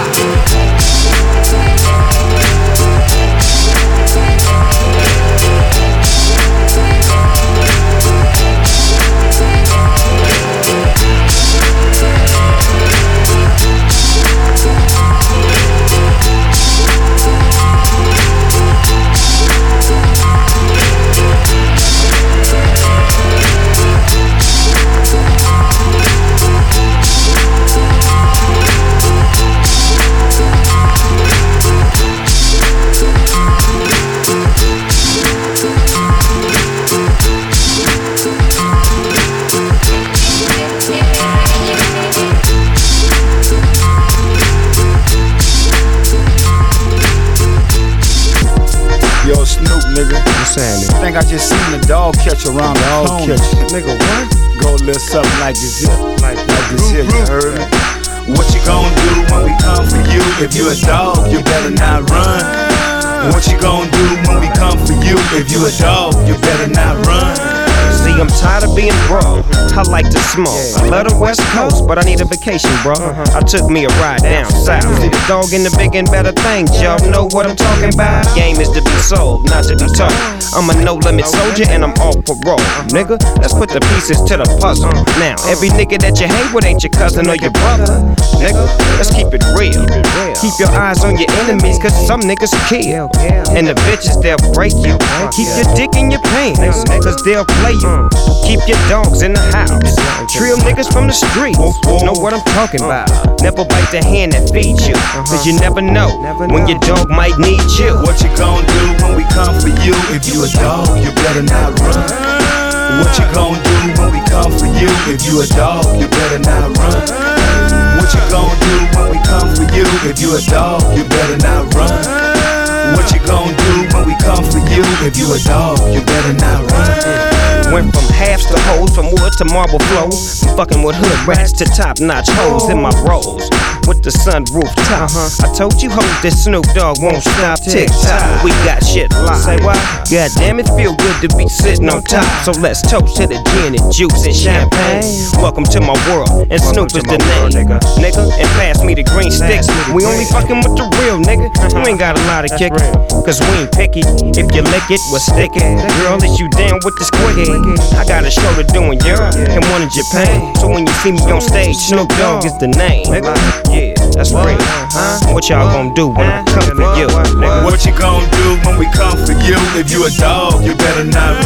Yo, Snoop, nigga. What's saying? I think I just seen the dog catch around the dog catch. Nigga, what? Go a little something like this here. Like, like this here, you heard me? What you gon' do when we come for you? If you a dog, you better not run. What you gon' do when we come for you? If you a dog, you better not run. See, I'm tired of being broke. I like to smoke. I love the West Coast, but I need a vacation, bro. I took me a ride down south. See the dog in the big and better things, y'all know what I'm talking about. Game is to be sold, not to be taught. I'm a no-limit soldier and I'm off parole. Nigga, let's put the pieces to the puzzle. Now, every nigga that you hang with ain't your cousin or your brother. Nigga, let's keep it real. Keep your eyes on your enemies, cause some niggas kill. And the bitches, they'll break you. Keep your dick in your pants, cause they'll play you. Keep your dogs in the house. Trill niggas from the streets know what I'm talking about. Never bite the hand that feeds you, cause you never know when your dog might need you. What you gon' do when we come for you? If you a dog, you better not run. What you gon' do when we come for you? If you a dog, you better not run. What you gon' do when we come for you? If you a dog, you better not run. What you gon' do when we come for you? If you a dog, you better not run. Went from halves to hoes, from wood to marble flows. From fucking with hood rats to top-notch hoes in my rolls. With the sunroof top. I told you hoes that Snoop Dogg won't stop. Tick-tock, we got shit live. Say what? God damn, it feel good to be sitting on top. So let's toast to the gin and juice and champagne. Welcome to my world, and Snoop is the name. Nigga, and pass me the green stick. We only fucking with the real nigga. You ain't got a lot of kick, cause we ain't picky. If you lick it, we'll stick it. Girl, is you down with this quickie? I got a show to do in Europe and one in Japan. So when you see me on stage, Snoop Dogg is the name. Yeah, that's real. Huh? What y'all gon' do when I come for you? Nigga? What you gon' do when we come for you? If you a dog, you better not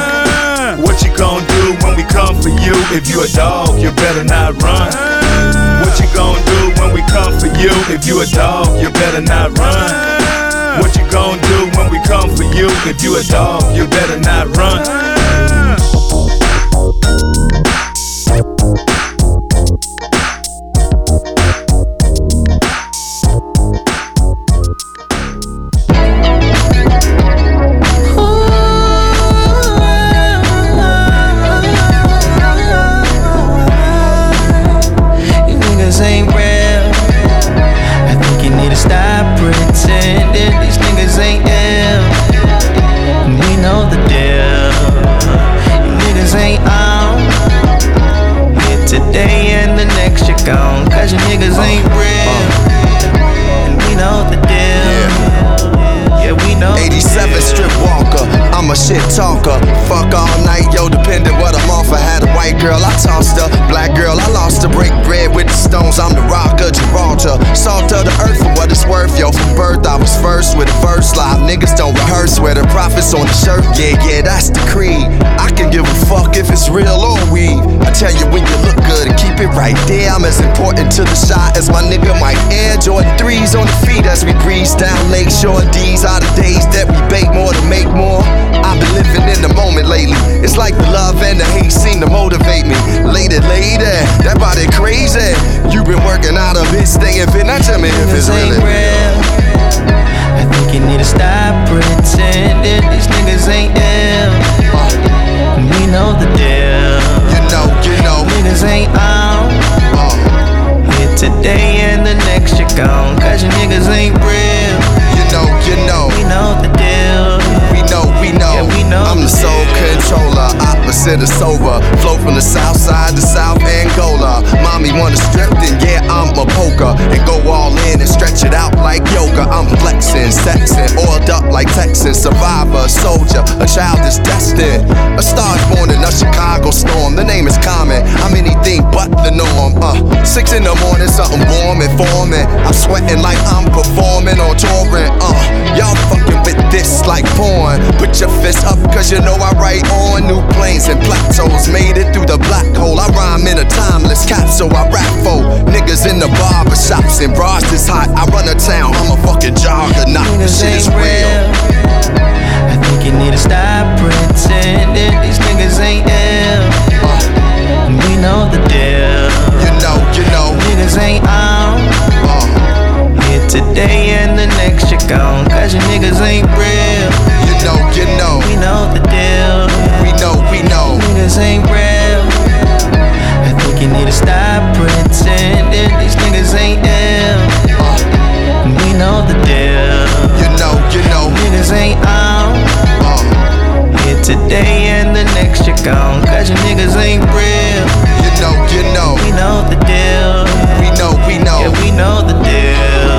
run. What you gon' do when we come for you? If you a dog, you better not run. What you gon' do when we come for you? If you a dog, you better not run. What you gon' do when we come for you? If you a dog, you better not run. Cause you niggas ain't real, and we know the deal. Yeah, we know. eighty-seven strip walker, I'm a shit talker. Fuck all night, yo, depending what I'm off. I had a white girl, I tossed her. Black girl, I lost her. Break bread with the stones, I'm the rock of Gibraltar. Salt of the earth for what it's worth, yo. From birth, I was first with a verse live. Niggas don't rehearse, where the profits on the shirt. Yeah, yeah, that's the creed. I can give a fuck if it's real or weed. I tell you when you look good and keep it right there. I'm as important to the shot as my nigga Mike Air. Jordan threes on the feet as we breeze down Lakeshore. These are the days that we bake more to make more. I've been living in the moment lately. if it, now tell me if it's really real. I think you need to stop pretending these niggas ain't ill. uh, We know the deal. You know, you know niggas ain't on. uh, Here today and the next you're gone, cause your niggas ain't real. You know, you know We know the deal. We know, we know, yeah, we know I'm the soul controller, opposite of sober. Flow from the south side to South Angola. Mommy wanna strip, then yeah, I'm a poker. And go all in and stretch it out like yoga. I'm flexing, sexing, oiled up like Texan. Survivor, soldier, a child is destined. A star's born in a Chicago storm. The name is common, I'm anything but the norm. Uh, Six in the morning, something warm and forming. I'm sweating like I'm performing or touring. Uh, y'all fucking with this like porn. Put your fist up, cause you know I write on. New planes and plateaus, made it through the black hole. I rhyme in a timeless capsule, I rap for niggas in the barber shops and bras is hot. I run a town, I'm a fucking juggernaut. This shit is real. I think you need to stop pretending these niggas ain't ill. uh, We know the deal. You know, you know niggas ain't on. uh, Here today and the next you're gone, cause your niggas ain't real. You know, you know We know the deal. We know, we know Niggas ain't real. I think you need to stop pretending these niggas ain't ill. uh, We know the deal. You know, you know Niggas ain't on. uh, Here today and the next you're gone, cause your niggas ain't real. You know, you know We know the deal. We know, we know Yeah, we know the deal.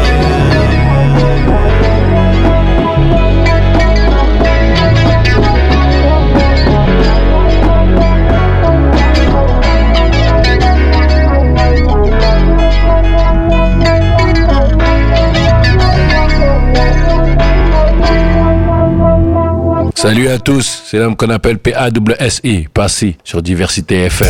Salut à tous, c'est l'homme qu'on appelle P A S S I, Passy, sur Diversité F M.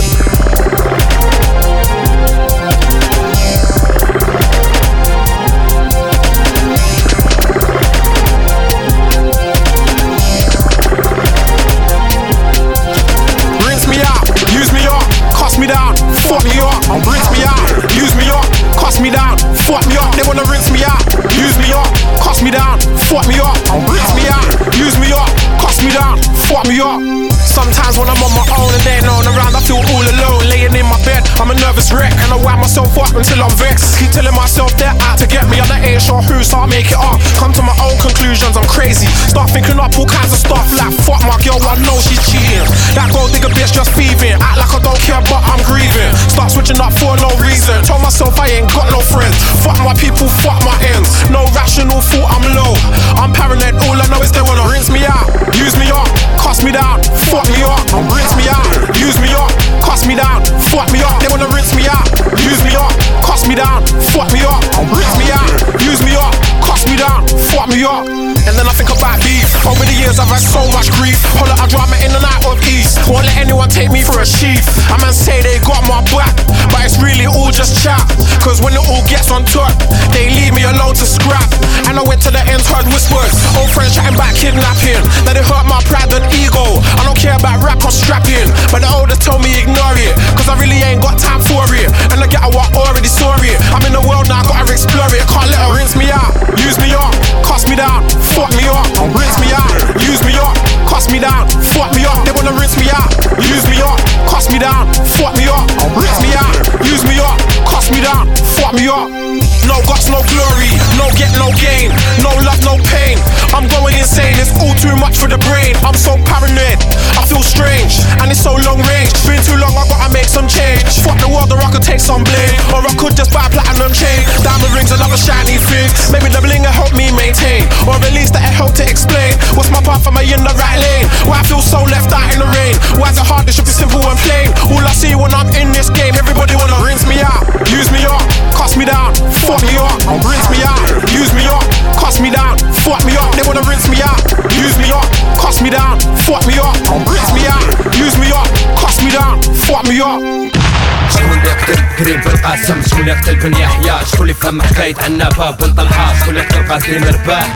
Rinse me out, use me up, cost me down, fuck me up. Rinse me out, use me up, cost me down, fuck me up. They wanna rinse me out, use me up, cost me down, fuck me up. Rinse me out, use me up, cost me down, fuck me up. Sometimes when I'm on my own and they ain't no one around, I feel all alone, laying in my bed. I'm a nervous wreck and I wind myself up until I'm vexed. Keep telling myself they're out to get me, and I ain't sure who, so I make it up. Come to my own conclusions, I'm crazy. Start thinking up all kinds of stuff like fuck my girl, I know she's cheating. That gold digger bitch just thieving. Act like I don't care, but I'm grieving. Start switching up for no reason. Told myself I ain't got no friends. Fuck my people, fuck my ends. No rational thought, I'm low. I'm paranoid, all I know is they wanna rinse me out, use me up, cost me down, fuck me up, rinse me out, use me up, cost me down, fuck me up. They wanna rinse me out, use me up, cost me down, fuck me up, rinse me out, use me up, cost me down, fuck me up. And then I think about beef. Over the years I've had so much grief. Hold up, I drama in and out of east. Won't let anyone take me for a sheath. A man say they got my back, but it's really all just chat. Cause when it all gets on top, they leave me alone to scrap. And I went to the ends, heard whispers. Old friends chatting about kidnapping. Now they hurt my pride and ego. I don't care about rap or strapping, but the elders told me ignore it, cause I really ain't got time for it. And I get a what already saw it. I'm in the world now, gotta explore it. Can't let her rinse me out, use me up, cost me down, fuck me up, rinse me out, use me up, cost me down, fuck me up. They wanna rinse me out, use me up, cost me down, fuck me up, rinse me out, use me up, cost me down, fuck me up. No guts, no glory, no get, no gain, no love, no pain. I'm going insane, it's all too much for the brain. I'm so paranoid, I feel strange, and it's so long range. Been too long, I gotta make some change. Fuck the world, or I could take some blame, or I could just buy a platinum chain. Diamond rings, another shiny thing. Maybe the bling will help me maintain, or at least that it help to explain what's my path, am I in the right lane? Why I feel so left out in the rain? Why is it hard? It should be simple and plain. All I see when I'm in this game, everybody wanna rinse me out, use me up, cost me down, fuck me up, rinse me out, use me up, cost me down, fuck me up. They wanna rinse me out, use me up, cost me down, fuck me up, rinse me out, use me up, cost me down, fuck me up. شكون اللي قتل كريم بالقاسم، شكون اللي قتل بن يحيى، شكون اللي فهم حكاية عنابة بن طلحة، شكون اللي قتل قاسم مرباح،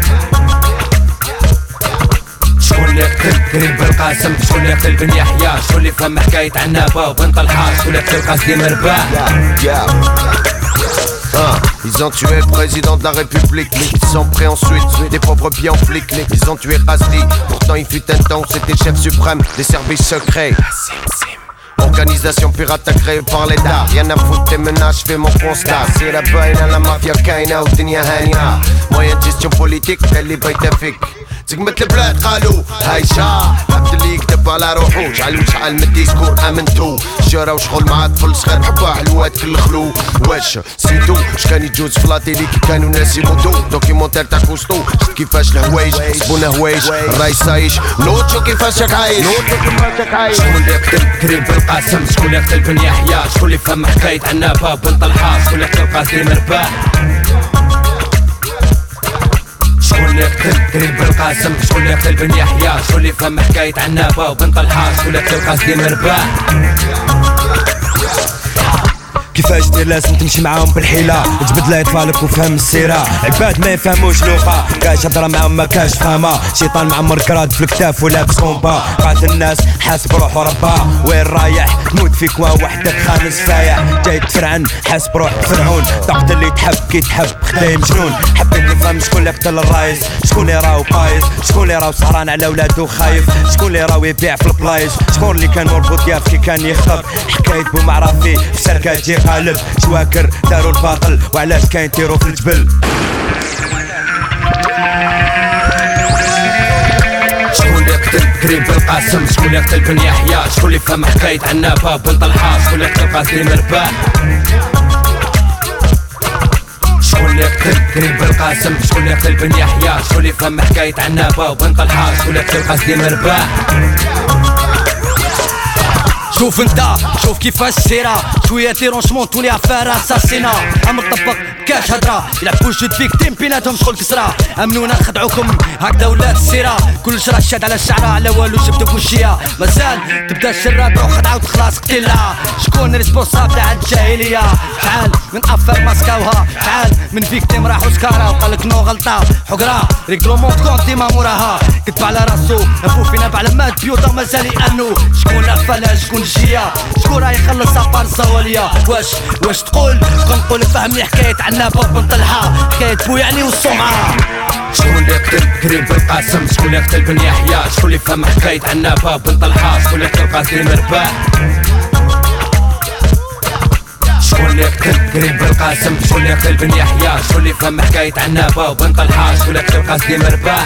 شكون اللي قتل كريم بالقاسم، شكون اللي قتل بن يحيى، شكون اللي فهم حكاية عنابة بن طلحة، شكون اللي قتل قاسم مرباح. Ils ont tué le président de la République, mais ils sont prêts ensuite, des pauvres pieds en flic. Ils ont tué Razli, pourtant il fut un temps, c'était chef suprême des services secrets. Organisation pirate agréée par l'État. Rien à foutre des menaces, je fais mon constat. C'est la baille dans la mafia kaina ou dunya hania. Moyen de gestion politique, اللي بيت فيك تقمت البلاد قالوا هايشا عبد اللي كتب على روحو جعلوا شحال من الديسكور امنتو شراو شغل مع طفل صغير حبا حلوات كل خلو واش سيتو شكان يجوز في لاتيلي كي كانوا ناس يموتو دوكيمونتير تاع كوستو شفت كيفاش الهوايج صبونا هوايج الرايس سايش نوتشو كيفاش راك عايش نوتشو كيفاش راك عايش شكون اللي قتل كريم بن قاسم شكون اللي قتل بن يحيى شكون اللي فهم حكاية عنابة بن طلحة شكون اللي قتل قاسم مرباح شكون اللي قتل كريم بن قاسم شكون اللي قتل بن يحيى شكون اللي فهم حكاية عنابة وبن طلحة شكون اللي قتل قاسم مرباح كيفاش دير لازم تمشي معاهم بالحيلة تجبد لا يطفالك وفهم السيرة عباد ما يفهموش لغة كاش هضرة معاهم ما كاش فهمة شيطان معمر كراد في الكتاف ولابس كومبا قاتل الناس حاسب روحو ربا وين رايح تموت فيك وحدك خامس فايح جاي تفرعن حاسب روحك فرعون طاقة اللي تحب كي تحب خداي مجنون حبيت نفهم شكون اللي قتل الرايس شكون اللي راهو قايس شكون اللي راهو سهران على ولادو خايف شكون اللي راهو يبيع في البلايص شكون اللي كان مربوط ياف كي كان يخطب حكاية بومعرفي في سركات جي قالب شواكر داروا الباطل وعلاش كاين تيرو في الجبل شكون اللي قتل كريم بن قاسم شكون اللي قتل بن يحيى شكون اللي فهم حكاية عنابة بن طلحة شكون اللي قتل قاسم مرباح شكون اللي قتل كريم بن قاسم شكون اللي قتل بن يحيى شكون اللي فهم حكاية عنابة وبن طلحة شكون اللي قتل قاسم مرباح شوف انت شوف كيفاش السيرة شوية ديرونشمون تولي عفارة اساسينا امر طبق كاش هدرة يلعبوا جد فيك تيم بيناتهم شغل كسرة امنونا خدعوكم هكذا ولات السيرة كلش راه شاد على الشعرة على والو جبدو بوشية مازال تبدا الشرة تروح خدعة وتخلاص قتيلها شكون ريسبونسابل تاع الجاهلية شحال من افار ماسكاوها شحال من فيكتيم راحو سكارة وقالك نو غلطة حقرة ريكلومون كونت ديما موراها كتب على راسو نفو فينا بعلامات بيوتا مازال يأنو شكون الفلا شكون الجية شكون راه يخلص ابار الزوالية واش واش تقول شكون نقول فهمني حكاية عنابة بن طلحة حكاية بويعني والسمعة شكون اللي قتل كريم بن قاسم شكون اللي قتل بن يحيى شكون اللي فهم حكاية عنابة بن طلحة شكون اللي قتل قاسم مرباح شكون اللي قتل كريم بن قاسم شكون اللي قتل بن يحيى شكون اللي فهم حكاية عنابة وبن طلحة شكون اللي قتل قاسم مرباح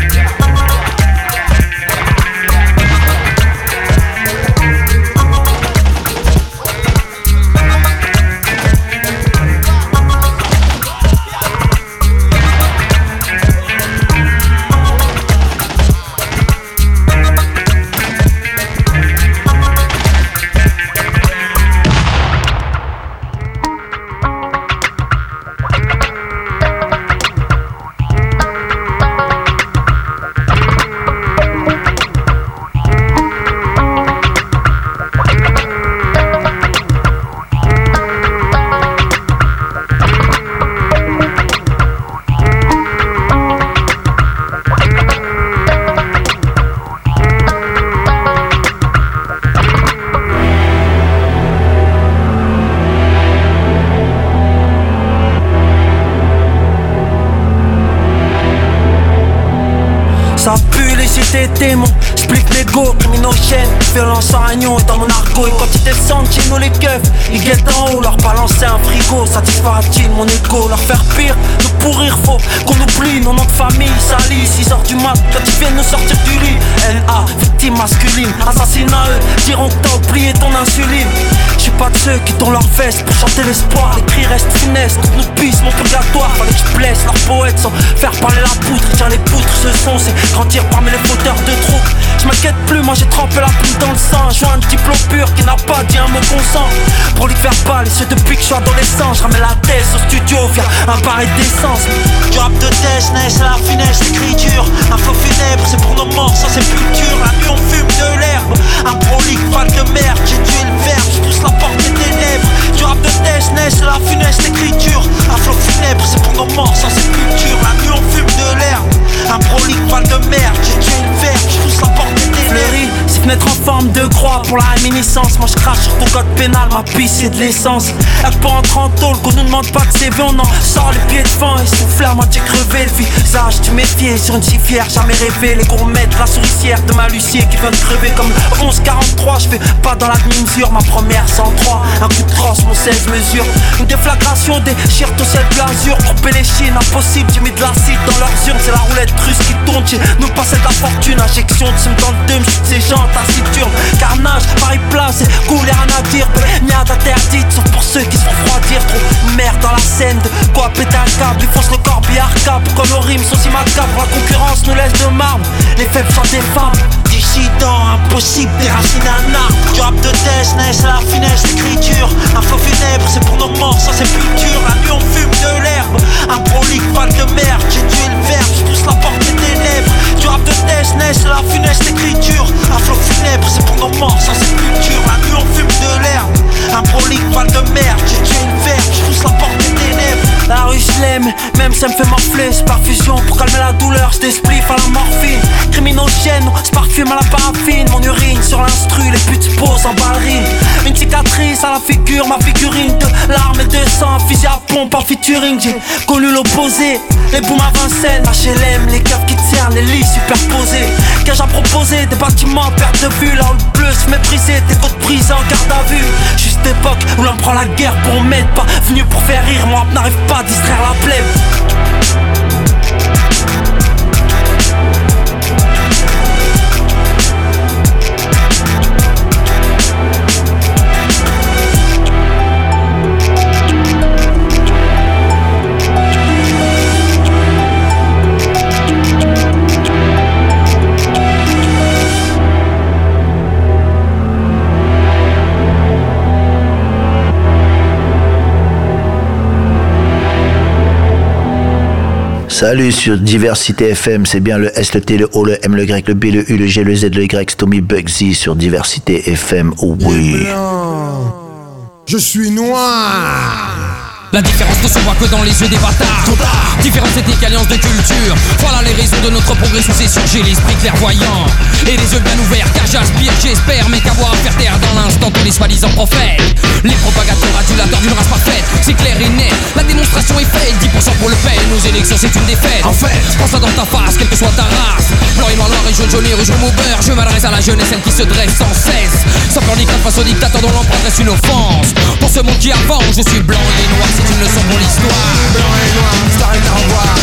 Ça pue les cités démons, split les go, criminogène, violence en agneau dans mon argot. Et quand ils descendent chez nous les keufs, ils guettent en haut, leur balancer un frigo. Satisfera-t-il mon égo, leur faire pire, nous pourrir faut qu'on oublie nos noms de famille, salis, six heures du mat, quand ils viennent nous sortir du lit. N A, victime masculine, assassinat eux, diront que t'as oublié ton insuline. J'suis pas de ceux qui tournent leur veste pour chanter l'espoir, les cris restent funestes, toutes nos pistes, mon purgatoire. Fallait que je blesse leurs poètes sans faire parler la poutre. Tiens les poutres, ce son c'est grandir parmi les fauteurs de troupes. Je m'inquiète plus, moi j'ai trempé la plume dans le sang. Joint un diplôme pur qui n'a pas dit un mot consent. Pour lui faire pâle, et ce depuis que je suis adolescent. Je ramène la tête au studio via un baril d'essence. Du rap de Desness à la finesse d'écriture. Un faux funèbre, c'est pour nos morts sans sépulture. La nuit on fume de l'herbe, un prolique fan de merde. J'ai tué le verbe, je pousse la porte des ténèbres. Du rap de Desness à la finesse d'écriture. Un flot funèbre, c'est pour nos morts sans sépulture. La nuit on fume de l'herbe, un prolique fan de merde. J'ai tué le verbe, je pousse la porte des ténèbres. Fleury, c'est Fenêtre en forme de croix pour la réminiscence. Moi je crache sur ton code pénal, ma pisse c'est de l'essence. Avec pas en trente tôles qu'on nous demande pas de C V, on en sort les pieds de fond et souffle à moitié crevé. Le visage du méfier sur une civière, jamais rêvé. Les gourmettes, la souricière de ma Lucie qui vient de crever comme onze quarante-trois. Je fais pas dans la demi-mesure, ma première cent trois. Un coup de crosse, mon seize mesures. Une déflagration, déchire tout ciel blasure. Couper les chines, impossible, j'ai mis de l'acide dans leurs urnes. C'est la roulette russe qui tourne, chez nous passer de la fortune. Injection de seum dans le dôme, j'suis de ces gens taciturnes. Carnage, Paris place, et cool, y'a rien à dire. Baignade interdite, sauf pour ceux qui se font refroidir. Trop merde dans la scène, de quoi péter un câble. Ils foncent le corbillard cap, quand nos rimes sont si macabres. La concurrence nous laisse de marbre, les faibles sont des femmes. Dissident, impossible, déraciner un arbre. Du rap de Disney, c'est la finesse d'écriture. Un flow funèbre, c'est pour nos morts sans sépulture. La nuit on fume de l'herbe, un prolique fan de merde. J'ai tué le verbe, je pousse la porte des ténèbres. Du rap de Disney, c'est la finesse d'écriture. Un flow funèbre, c'est pour nos morts sans sépulture. La nuit on fume de l'herbe, un prolique fan de merde. J'ai tué le verbe, je pousse la porte des ténèbres. La rue je l'aime, même ça me fait morfler. C'est perfusion pour calmer la douleur, c'est des spliffs à la morphine. Criminogène, c'est parfum à la paraffine. Mon urine sur l'instru, les putes se posent en ballerine. Une cicatrice à la figure, ma figurine de larmes et de sang. Fusil à pompe en featuring, j'ai connu l'opposé. Les booms à Vincennes, H L M, les keufs qui tiennent, les lits superposés. Qu'ai-je à proposer, des bâtiments en perte de vue. Là où le bleu se méprisé, des côtes prises en garde à vue. Juste époque où l'on prend la guerre pour m'être pas venu pour faire rire. Moi n'arrive pas à distraire la plèbe. Salut sur Diversité F M, c'est bien le S, le T, le O, le M, le Y, le B, le U, le G, le Z, le Y, c'est Tommy Bugsy sur Diversité F M, oh oui. Je suis noir. La différence ne se voit que dans les yeux des bâtards. Différence ethnique, alliance de culture. Voilà les raisons de notre progrès sous ces surgés, l'esprit clairvoyant et les yeux bien ouverts, car j'aspire, j'espère, mais qu'avoir à faire taire dans l'instant tous les soi-disant prophètes. Les propagateurs adulateurs d'une race parfaite, c'est clair et net, la démonstration est faite. Dix pour cent pour le P, nos élections c'est une défaite. En fait, pense ça dans ta face, quelle que soit ta race. Blanc et noir, noir et jaune, jaune et rouge, au beurre. Je m'adresse à la jeunesse, celle qui se dresse sans cesse, sans peur ni crainte face au dictateur dont l'empreinte reste une offense. Pour ce monde qui avance, je suis blanc et noir, c'est une leçon pour l'histoire. Blanc et noir, l'histoire est à revoir.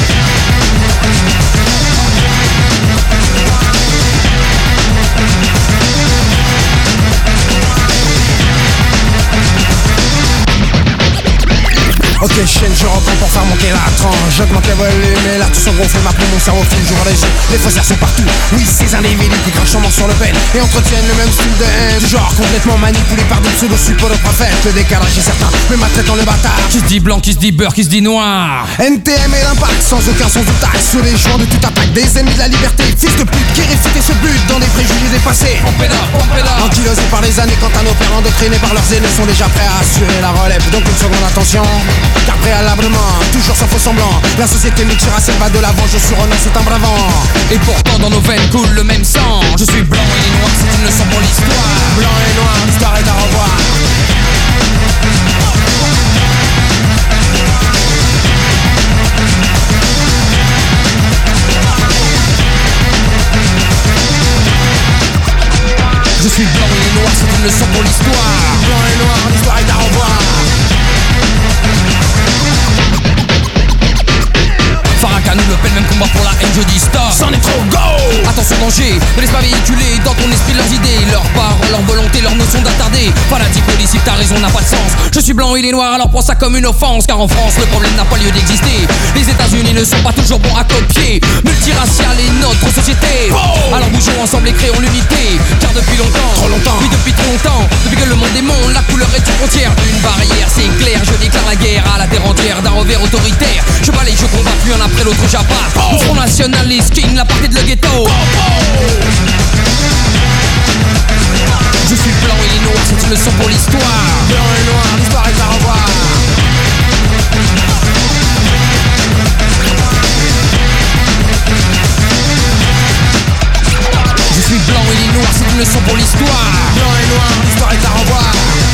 Ok, chaîne, je reprends pour faire monter la tranche. J'augmente les volumes et là tout sont gonflés. Ma plume, mon cerveau filme, j'ouvre les yeux. Les faussaires sont partout. Oui, ces individus qui crachent en sur le pen et entretiennent le même style de haine. Du genre complètement manipulé par des pseudo-supports-prophètes. Le décalage est certain, mais maltraitant le bâtard. Qui se dit blanc, qui se dit beurre, qui se dit noir. N T M et l'impact, sans aucun sens de taxe. Sur les joueurs de toute attaque, des ennemis de la liberté. Fils de pute qui récitent et se butent dans des préjugés dépassés. Pompéda, Pompéda. Ankylosés par les années, quand un opère endoctriné par leurs aînés sont déjà prêts à assurer la relève. Donc une seconde attention, car préalablement, toujours sans faux semblant, la société multiraciale va de l'avant, je suis Renan, c'est un bravant. Et pourtant dans nos veines coule le même sang. Je suis blanc et noir, c'est une leçon pour l'histoire. Blanc et noir, l'histoire est à revoir. Je suis blanc et noir, c'est une leçon pour l'histoire. Blanc et noir, l'histoire est à revoir. Farrakhan ou Le Pen, même combat pour la haine, je dis stop. C'en est trop, go. Attention danger, ne laisse pas véhiculer dans ton esprit leurs idées, leurs paroles, leur volonté, leurs notions d'attardé. Paladie politique, ta raison n'a pas de sens. Je suis blanc, il est noir, alors prends ça comme une offense. Car en France, le problème n'a pas lieu d'exister. Les États-Unis ne sont pas toujours bons à copier. Multiracial est notre société. Oh. Alors bougeons ensemble et créons l'unité. Car depuis longtemps, trop longtemps, oui depuis trop longtemps, depuis que le monde est monde, la couleur est une frontière. Une barrière, c'est clair, je déclare la guerre à la terre entière d'un revers autoritaire. Je balaye, je combats, plus un après l'autre j'abat. Oh. Front nationaliste, king, la partie de le ghetto. Oh. Je suis blanc et noir, c'est une leçon pour l'histoire. Blanc et noir, l'histoire est à revoir. Je suis blanc et noir, c'est une leçon l'histoire. Blanc et noir, l'histoire est à revoir.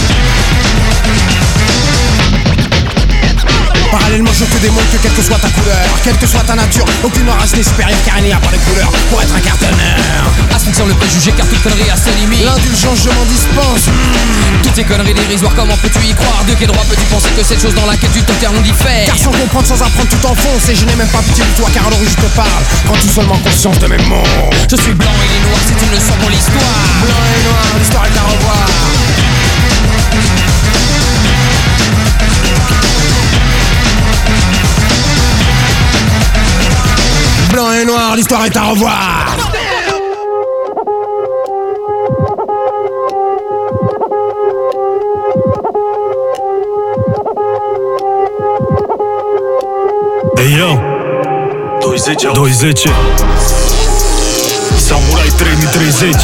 Parallèlement je te démontre que quelle que soit ta couleur, quelle que soit ta nature, aucune race n'est supérieure car il n'y a pas de couleur pour être un cartonneur. Asphyxiant le préjugé car toute connerie a ses limites. L'indulgence je m'en dispense. mmh. Toutes ces conneries dérisoires, comment peux-tu y croire? De quel droit peux-tu penser que cette chose dans laquelle tu te terres nous diffère? Car sans comprendre, sans apprendre, tout enfonce. Et je n'ai même pas pitié de toi car alors je te parle, prends-tu seulement conscience de mes mots. Je suis blanc et il est noir, c'est une leçon pour l'histoire. Blanc et noir, l'histoire est à revoir. Blanc et noir, l'histoire est à revoir. Hey yo, doi zece Samurai trei mii treizeci.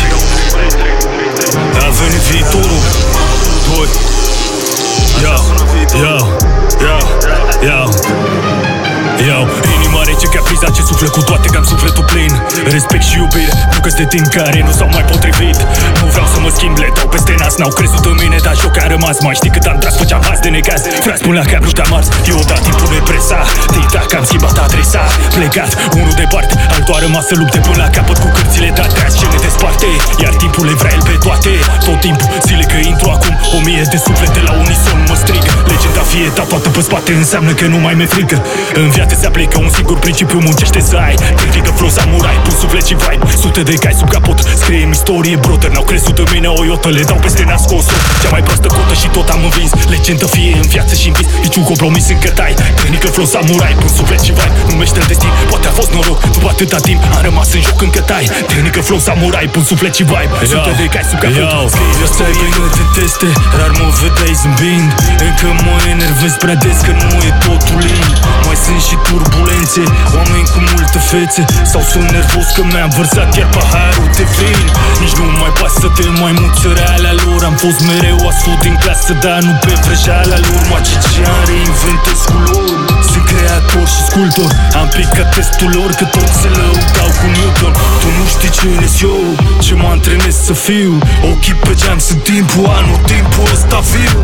A venit viitorul. Doi. Yo, yo, yo, yo, yo. Inima rece că a prizat ce suflet cu toate că am sufletul plin. Respect și iubire, bucăți de timp care nu s-au mai potrivit. Nu vreau să mă schimb, le dau peste nas. N-au crezut în mine, dar joc a rămas. Mai știi cât am tras, făceam haz de necaz. Frați spun la cap, nu te-am ars. Eu dat timpul ne presa. Tic-tac, am schimbat adresa. Plecat, unul departe, altul a rămas să lupte până la capăt cu cărțile date. Azi ce ne desparte, iar timpul le vrea el pe toate. Tot timpul, zile că intru acum. O mie de suflete la unison mă strigă. Legenda fie tatuată pe spate înseamnă că nu mai mi-e frică. În viață se aplică un singur principiu, muncește să ai. Tehnică, flow, samurai, pun suflet și vibe. Sute de cai sub capot, scrie-mi istorie, brother. N-au crezut în mine o iotă, le dau peste nas cu o sor. Cea mai proastă cotă și tot am învins. Legendă fie în viață și în vis, niciun compromis încă tai. Tehnică, flow, samurai, pun suflet și vibe. Numește-l destin, poate a fost noroc. După atâta timp am rămas în joc încă tai. Tehnică, flow, samurai, pun suflet și vibe. Sute de cai sub capot, scrie-mi istorie. Te teste, rar mă vedeai zâmbind. Încă mă enervez prea des că nu e totul lin. Mai sunt și turbulențe, oameni cu multe fețe. Sau sunt nervos că mi-am vărsat iar paharul de vin. Nici nu mai pasă de mai mulți reale lor. Am fost mereu asud din clasă, dar nu pe vrăjeala lor. Magician reinventez cu lor. Sunt creator și sculptor. Am picat testul lor că tot se lăudau cu Newton. Tu nu știi cine-s eu, ce mă antrenez să fiu. Ochii pe geam sunt timpul, anul timpul ăsta viu.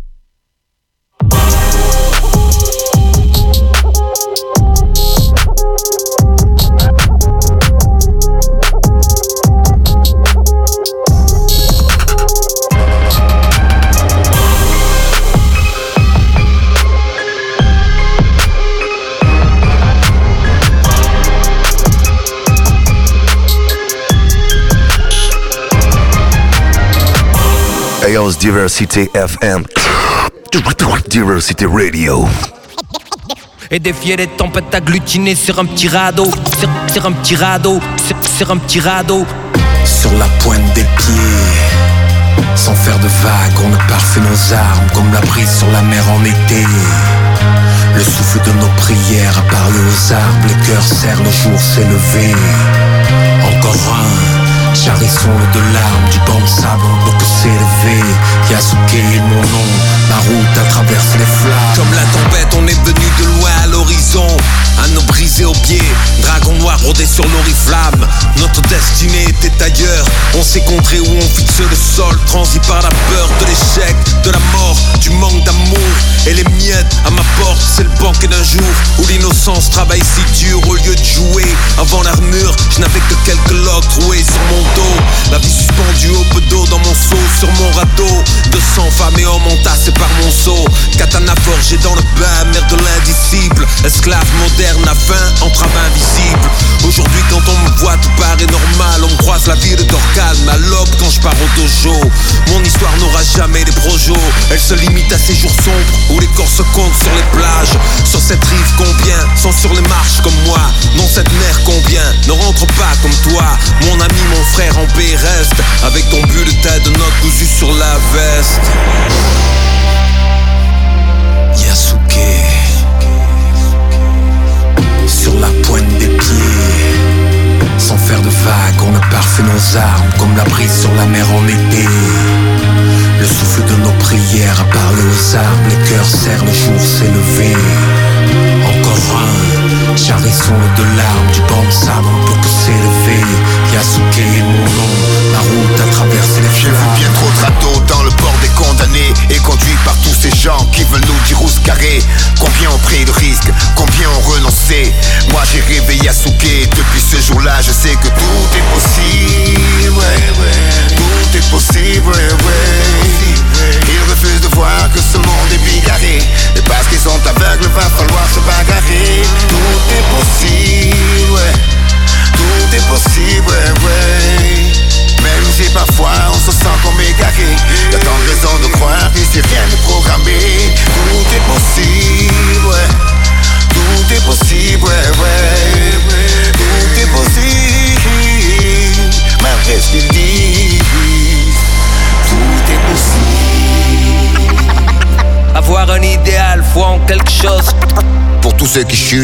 Hey yo, it's Diversity F M. Diversity Radio. Et des fiers tempêtes agglutinés sur un petit radeau. Sur, sur un petit radeau. Sur, sur un petit radeau. Sur la pointe des pieds, sans faire de vagues, on a parfait nos armes comme la brise sur la mer en été. Le souffle de nos prières a parlé aux arbres, les cœurs serrent, le jour s'est levé. Encore un charisson de larmes, du banc de sable, on peut que s'élever. Yasuke est mon nom, ma route a traversé les flammes. Comme la tempête, on est venu de loin à l'horizon. Anneau brisé aux pieds, dragon noir rôdé sur l'oriflamme. Notre destinée était ailleurs, on s'est contré où on fixe le sol. Transi par la peur de l'échec, de la mort, du manque d'amour. Et les miettes à ma porte, c'est le banquet d'un jour où l'innocence travaille si dur au lieu de jouer. Avant l'armure, je n'avais que quelques loques trouées sur mon dos. La vie suspendue au peu d'eau dans mon seau, sur mon radeau. deux cents femmes et hommes entassés par mon seau. Katana forgé dans le bain, mère de l'indisciple. Esclave moderne à faim, entrave invisible. Aujourd'hui quand on me voit tout paraît normal. On me croise la ville d'Orcane, à l'aube quand je pars au dojo. Mon histoire n'aura jamais les projos. Elle se limite à ces jours sombres où les corps se comptent sur les plages. Sur cette rive combien sont sur les marches comme moi. Dans cette mer combien ne rentre pas comme toi. Mon ami, mon frère en paix reste. Avec ton bulletin de notes cousu sur la veste. Yasuke, sur la pointe des pieds, sans faire de vagues, on a parfait nos armes comme la brise sur la mer en été. Le souffle de nos prières a parlé aux arbres, les cœurs serrent, le jour s'est levé. Encore un charisson de larmes, du banc de sable, on peut que s'élever. Yasuke est mon nom, la route a traversé les Et conduit par tous ces gens qui veulent nous dire où se carrer. Combien ont pris le risque, combien ont renoncé. Moi j'ai rêvé Yasuke, depuis ce jour-là je sais que tout est possible, ouais, ouais. Tout est possible, ouais, ouais. Ils refusent de voir que ce monde est bigarré. Et parce qu'ils sont aveugles, va falloir se bagarrer. Tout est possible, ouais. Tout est possible, ouais, ouais. Même si parfois on se sent comme égaré. Y'a tant de raisons de croire qu'ici rien n'est programmé. Tout est possible, ouais. Tout est possible, ouais, ouais. Tout est possible, malgré ce qu'ils disent. Tout est possible. Avoir un idéal, foi en quelque chose. Pour tous ceux qui chutent